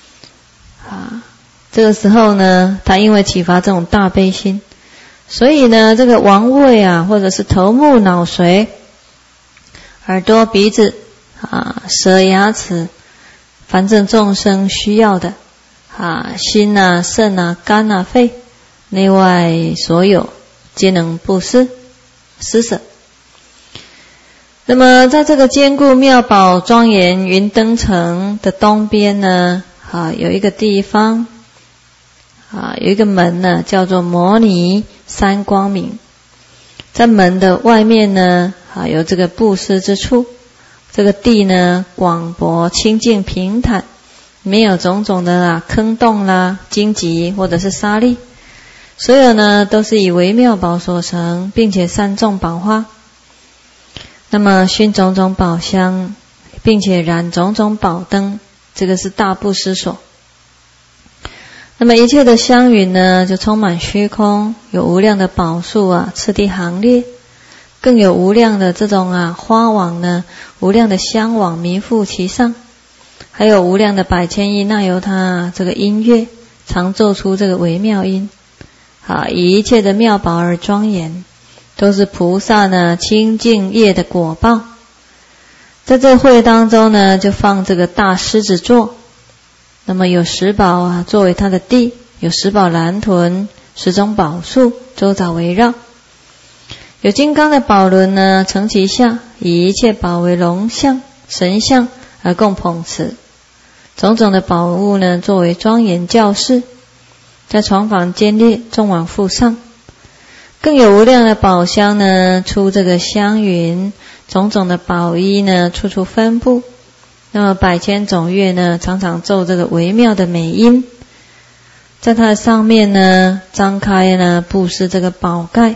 这个时候呢，他因为启发这种大悲心，所以呢这个王位或者是头目脑髓耳朵鼻子舌牙齿，反正众生需要的心肾肝肺，内外所有皆能布施施舍。那么在这个坚固妙宝庄严云灯城的东边呢有一个地方有一个门呢叫做摩尼三光明。在门的外面呢有这个布施之处，这个地呢广博清净平坦，没有种种的坑洞啦荆棘或者是沙砾，所有呢都是以微妙宝所成，并且散种宝花，那么熏种种宝香，并且燃种种宝灯，这个是大布施所。那么一切的香云呢就充满虚空，有无量的宝树次第行列，更有无量的这种花网呢，无量的香网弥覆其上，还有无量的百千亿那由他这个音乐常奏出这个微妙音以一切的妙宝而庄严，都是菩萨呢清净业的果报。在这会当中呢就放这个大狮子座，那么有10宝作为它的地，有10宝蓝豚，10种宝树周遭围绕，有金刚的宝轮呢承其下，以一切宝为龙像神像而共捧持，种种的宝物呢作为庄严教室，在床房间列众往复上，更有无量的宝香呢出这个香云，种种的宝衣呢处处分布，那么百千种乐呢常常奏这个微妙的美音，在它的上面呢张开呢布施这个宝盖，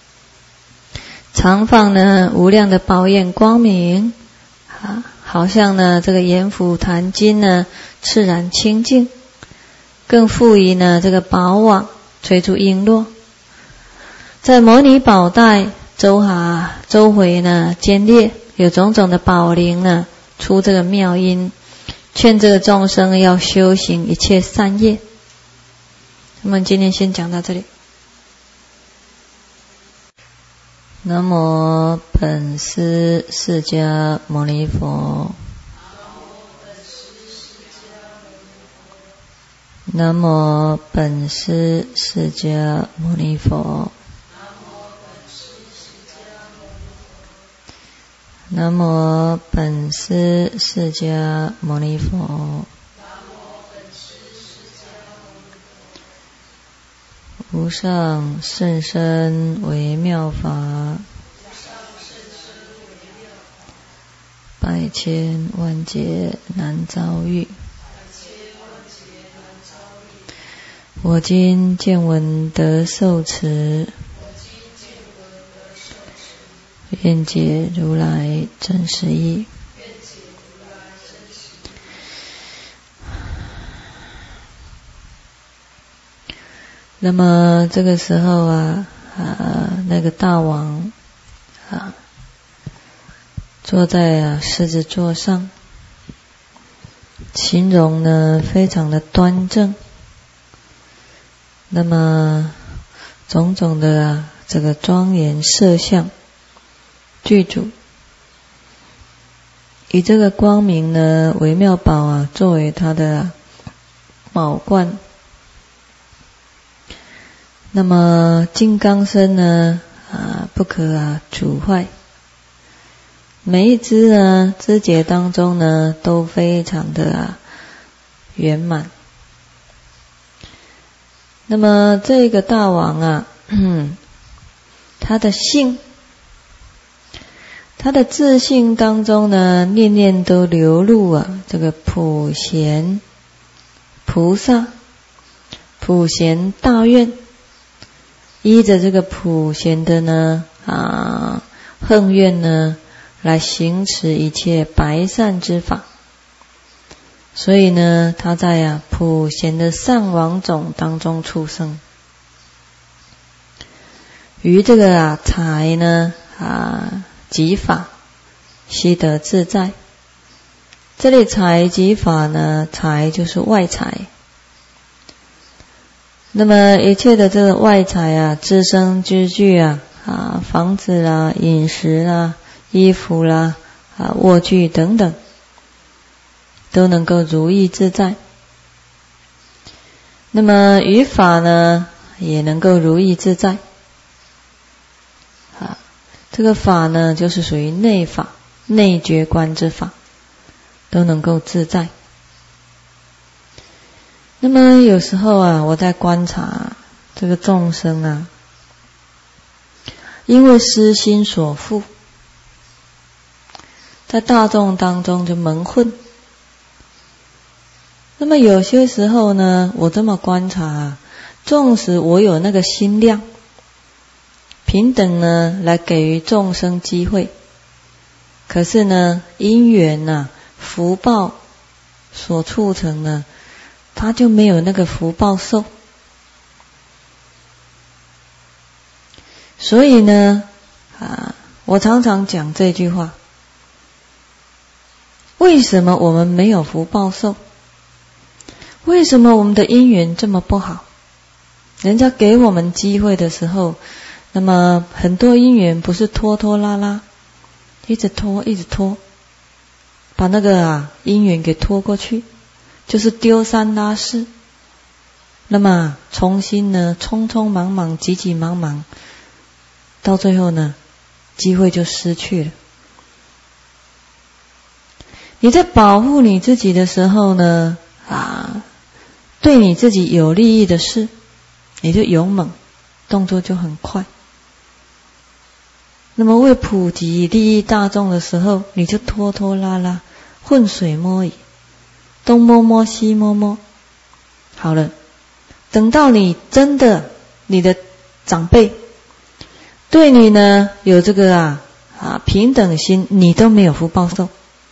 常放呢无量的宝焰光明好像呢这个阎浮檀金呢赤然清净，更附以呢这个宝网垂出璎珞，在摩尼宝带周围呢间列有种种的宝铃呢出这个妙音，劝这个众生要修行一切善业。那么今天先讲到这里。南无本师释迦牟尼佛。南无本师释迦牟尼佛。南无本师释迦牟尼佛。无上甚深微妙法，百千万劫难遭遇。我今见闻得受持，愿解如来真实义。那么这个时候那个大王坐在狮子座上，形容呢非常的端正。那么种种的这个庄严色相具足，以这个光明呢为妙宝作为他的宝冠。那么金刚身呢不可阻坏，每一支呢枝节当中呢都非常的圆满。那么这个大王他的性，他的自性当中呢，念念都流露这个普贤菩萨、普贤大愿，依着这个普贤的呢横愿呢，来行持一切白善之法。所以呢，他在普贤的善王种当中出生，于这个财呢即法悉得自在。这里财即法呢，财就是外财。那么一切的这个外财资生之具房子啦、饮食啦、衣服啦、卧具等等，都能够如意自在。那么于法呢，也能够如意自在。这个法呢，就是属于内法、内觉观之法，都能够自在。那么有时候我在观察这个众生因为私心所缚，在大众当中就蒙混。那么有些时候呢，我这么观察纵使我有那个心量，平等呢来给予众生机会，可是呢因缘福报所促成呢，他就没有那个福报受。所以呢我常常讲这句话，为什么我们没有福报受？为什么我们的因缘这么不好？人家给我们机会的时候，那么很多因缘不是拖拖拉拉，一直拖一直拖，把那个因缘给拖过去，就是丢三拉四。那么重新呢匆匆忙忙急急忙忙，到最后呢机会就失去了。你在保护你自己的时候呢对你自己有利益的事，你就勇猛，动作就很快。那么为普及利益大众的时候，你就拖拖拉拉，浑水摸鱼，东摸摸西摸摸。好了，等到你真的你的长辈对你呢有这个平等心，你都没有福报受，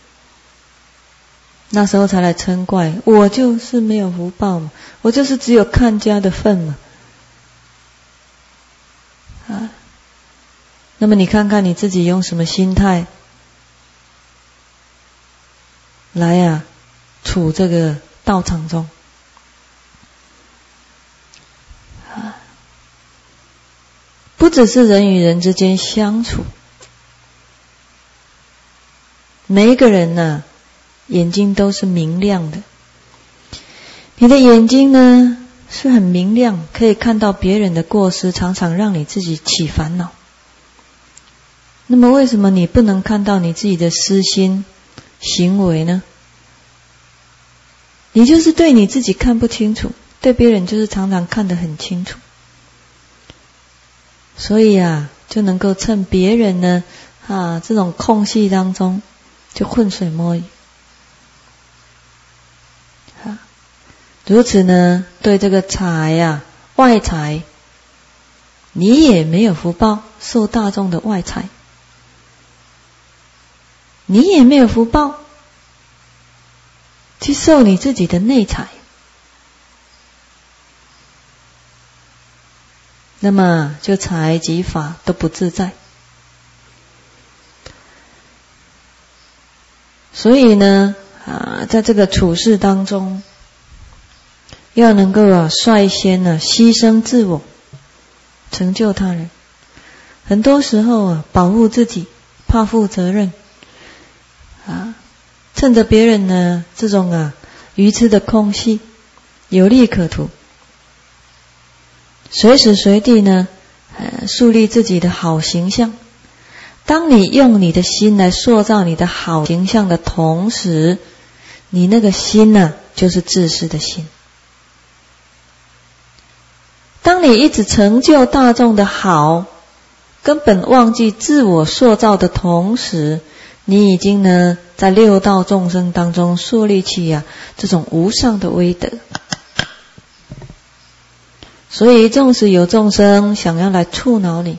那时候才来嗔怪，我就是没有福报嘛，我就是只有看家的份嘛。那么你看看你自己用什么心态来处这个道场中不只是人与人之间相处，每一个人呢眼睛都是明亮的。你的眼睛呢是很明亮，可以看到别人的过失，常常让你自己起烦恼。那么为什么你不能看到你自己的私心行为呢？你就是对你自己看不清楚，对别人就是常常看得很清楚。所以就能够趁别人呢这种空隙当中就浑水摸鱼。如此呢，对这个财外财，你也没有福报受大众的外财，你也没有福报去受你自己的内财。那么就财及法都不自在。所以呢在这个处事当中，要能够率先牺牲自我， 成就他人。很多时候啊，保护自己，怕负责任啊，趁着别人呢这种愚痴的空隙，有利可图，随时随地呢树立自己的好形象。当你用你的心来塑造你的好形象的同时，你那个心呢就是自私的心。当你一直成就大众的好，根本忘记自我塑造的同时，你已经呢在六道众生当中树立起这种无上的威德。所以纵使有众生想要来触恼你，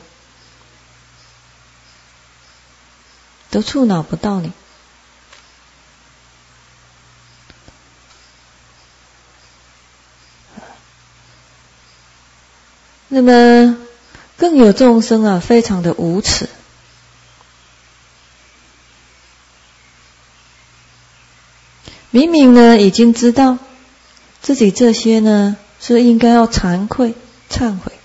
都触恼不到你。那么更有众生非常的无耻，明明呢已经知道自己这些呢是应该要惭愧忏悔，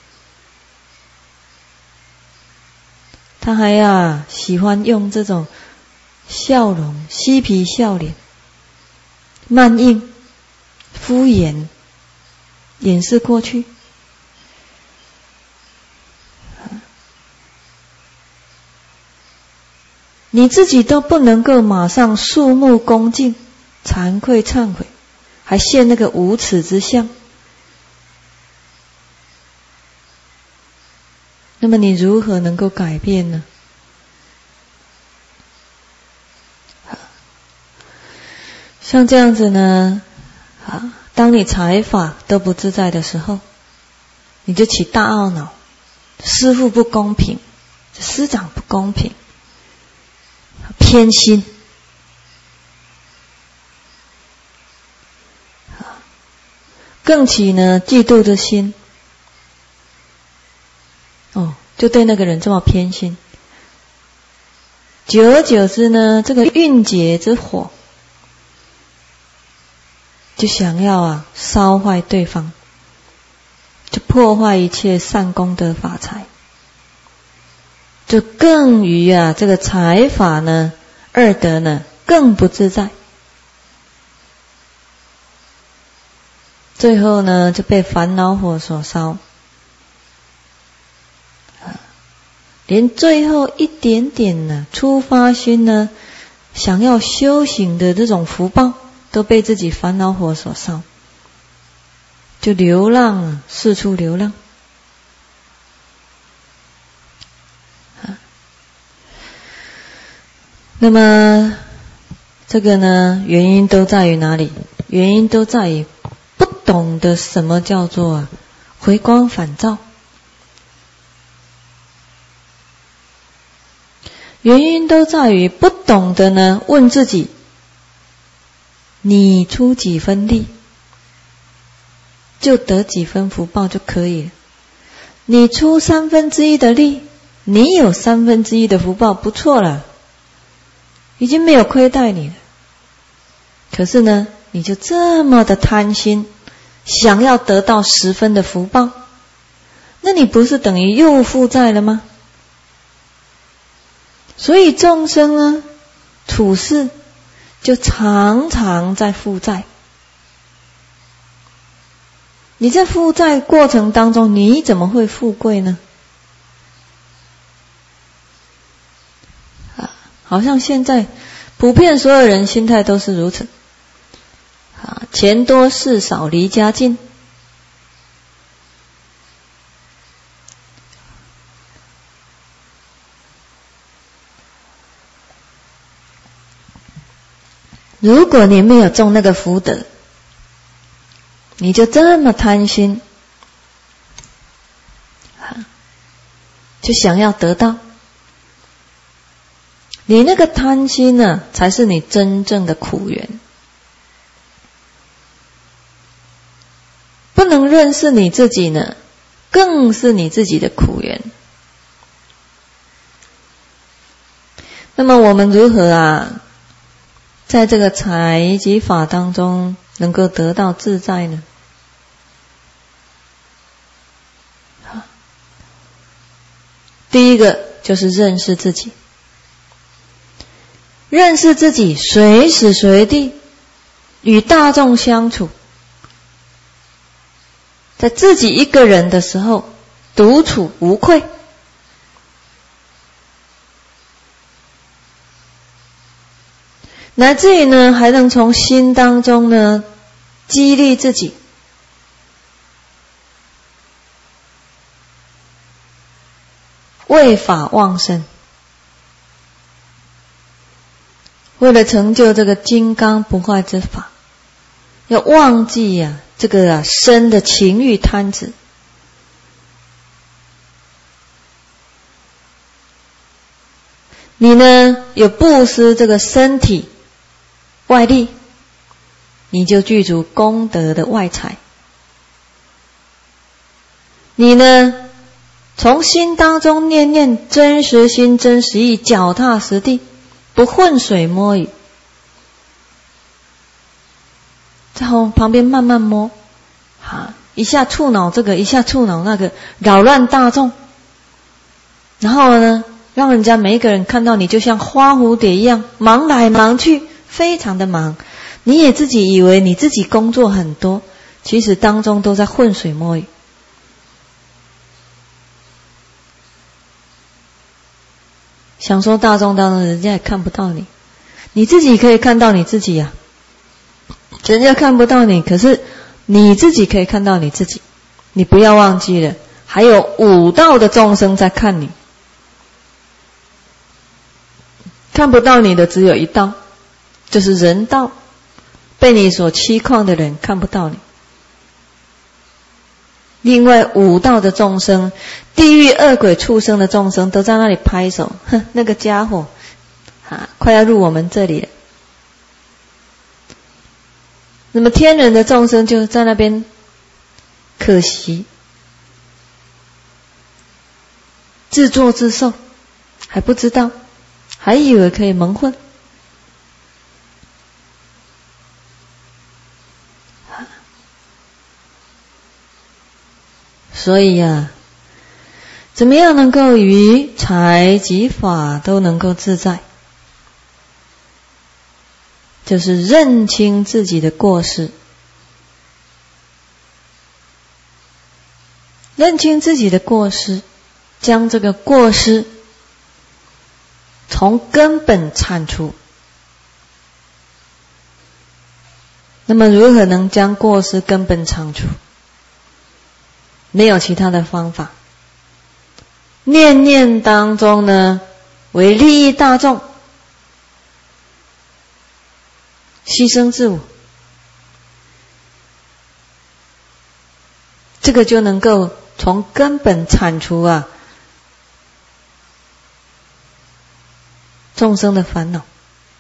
他还喜欢用这种笑容嬉皮笑脸慢应敷衍掩饰过去。你自己都不能够马上肃穆恭敬惭愧忏悔，还现那个无耻之相，那么你如何能够改变呢？像这样子呢当你财法都不自在的时候，你就起大懊恼，师父不公平，师长不公平，偏心，更起呢嫉妒的心，就对那个人这么偏心，久而久之呢，这个蕴结之火就想要烧坏对方，就破坏一切善功德法财，就更于这个财法呢二德呢更不自在，最后呢就被烦恼火所烧，连最后一点点呢出发心呢想要修行的这种福报都被自己烦恼火所烧，就流浪四处流浪。那么这个呢原因都在于哪里？原因都在于不懂得什么叫做回光返照，原因都在于不懂得呢问自己，你出几分力就得几分福报就可以了，你出1/3的力，你有1/3的福报，不错了，已经没有亏待你了。可是呢你就这么的贪心，想要得到10分的福报，那你不是等于又负债了吗？所以众生呢处事就常常在负债。你在负债过程当中，你怎么会富贵呢？好像现在普遍所有人心态都是如此，钱多事少离家近，如果你没有种那个福德，你就这么贪心，就想要得到，你那个贪心呢才是你真正的苦缘。不能认识你自己呢，更是你自己的苦缘。那么我们如何在这个财及法当中能够得到自在呢？ 第一个就是认识自己，认识自己随时随地与大众相处，在自己一个人的时候独处无愧，乃至于呢还能从心当中呢激励自己，为法忘身，为了成就这个金刚不坏之法，要忘记这个身的情欲贪执。你呢有布施这个身体外力，你就具足功德的外财。你呢从心当中念念真实心真实意，脚踏实地，不浑水摸鱼，在旁边慢慢摸，一下触恼这个，一下触恼那个，扰乱大众，然后呢让人家每一个人看到你就像花蝴蝶一样忙来忙去，非常的忙，你也自己以为你自己工作很多，其实当中都在浑水摸鱼。想说大众当中人家也看不到你，你自己可以看到你自己呀，人家看不到你，可是你自己可以看到你自己。你不要忘记了，还有五道的众生在看你，看不到你的只有一道，就是人道，被你所欺诮的人看不到你。另外五道的众生，地狱恶鬼畜生的众生都在那里拍手，哼，那个家伙快要入我们这里了。那么天人的众生就在那边可惜，自作自受，还不知道，还以为可以蒙混。所以怎么样能够于财及法都能够自在，就是认清自己的过失，认清自己的过失，将这个过失从根本铲除。那么如何能将过失根本铲除？没有其他的方法，念念当中呢为利益大众，牺牲自我，这个就能够从根本铲除众生的烦恼。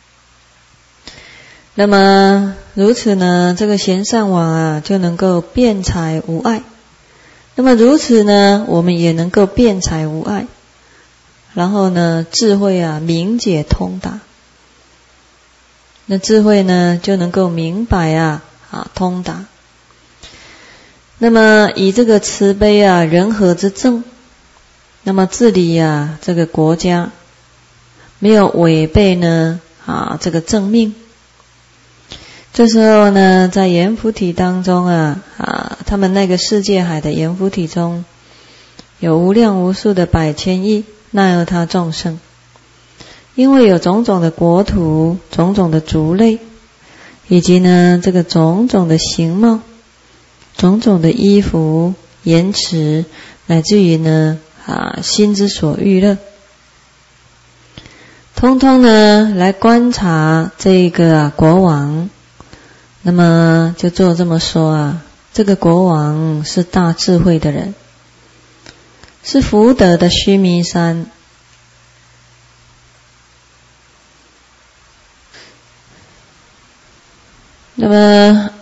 那么如此呢，这个贤善网就能够辩才无碍。那么如此呢，我们也能够辩才无碍，然后呢智慧明解通达。那智慧呢就能够明白通达。那么以这个慈悲人和之正，那么治理这个国家，没有违背呢这个正命。这时候呢在阎浮提当中他们那个世界海的阎浮提中有无量无数的百千亿那由他众生，因为有种种的国土，种种的族类，以及呢这个种种的形貌，种种的衣服言辞，乃至于呢心之所欲乐，通通呢来观察这个国王。那么就做这么说这个国王是大智慧的人，是福德的须弥山。那么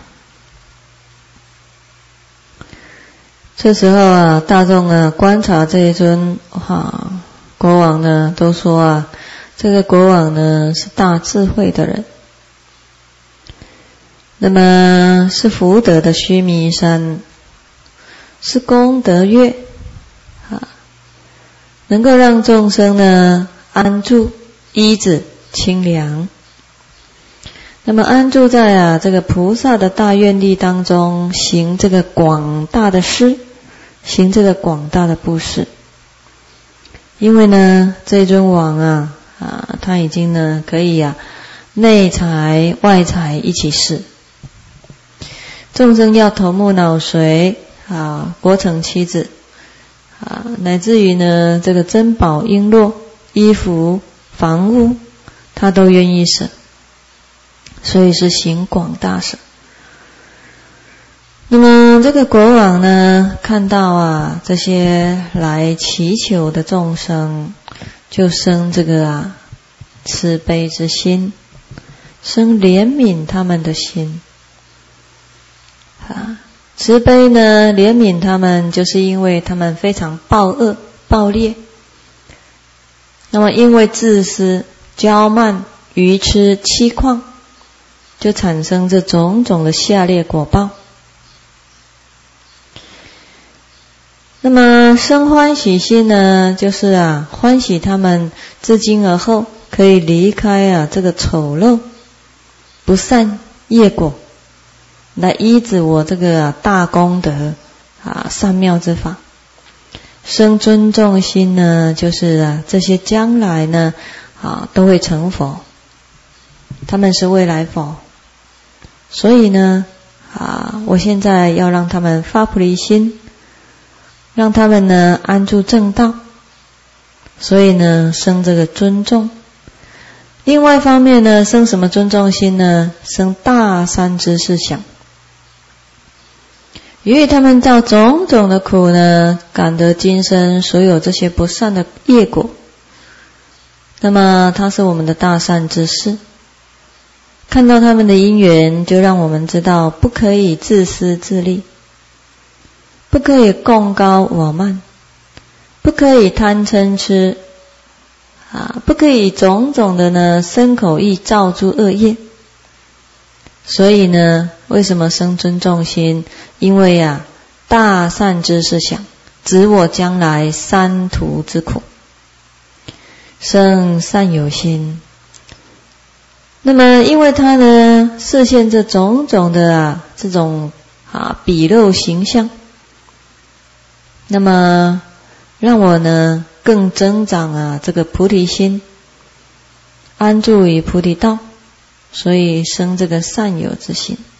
这时候大众观察这一尊国王呢，都说这个国王呢是大智慧的人，那么是福德的须弥山，是功德月能够让众生呢安住依止清凉。那么安住在这个菩萨的大愿力当中，行这个广大的施，行这个广大的布施。因为呢这尊王他已经呢可以内财外财一起施。众生要头目脑髓国城妻子乃至于呢这个珍宝璎珞衣服房屋，他都愿意舍，所以是行广大舍。那么这个国王呢看到这些来祈求的众生，就生这个慈悲之心，生怜悯他们的心慈悲呢怜悯他们，就是因为他们非常暴恶暴烈，那么因为自私骄慢愚痴欺诳，就产生这种种的下列果报。那么生欢喜心呢，就是欢喜他们自今而后可以离开这个丑陋不善业果，来依止我这个大功德善妙之法。生尊重心呢，就是这些将来呢都会成佛，他们是未来佛，所以呢我现在要让他们发菩提心，让他们呢安住正道，所以呢生这个尊重。另外一方面呢，生什么尊重心呢？生大善知识想。由于他们造种种的苦呢，感得今生所有这些不善的业果，那么他是我们的大善知识，看到他们的因缘，就让我们知道不可以自私自利，不可以贡高我慢，不可以贪嗔痴不可以种种的呢身口意造诸恶业。所以呢为什么生尊重心？因为大善知识想，指我将来三途之苦，生善有心。那么因为他呢示现这种种的这种比肉形象，那么让我呢更增长这个菩提心，安住于菩提道，所以生这个善有之心。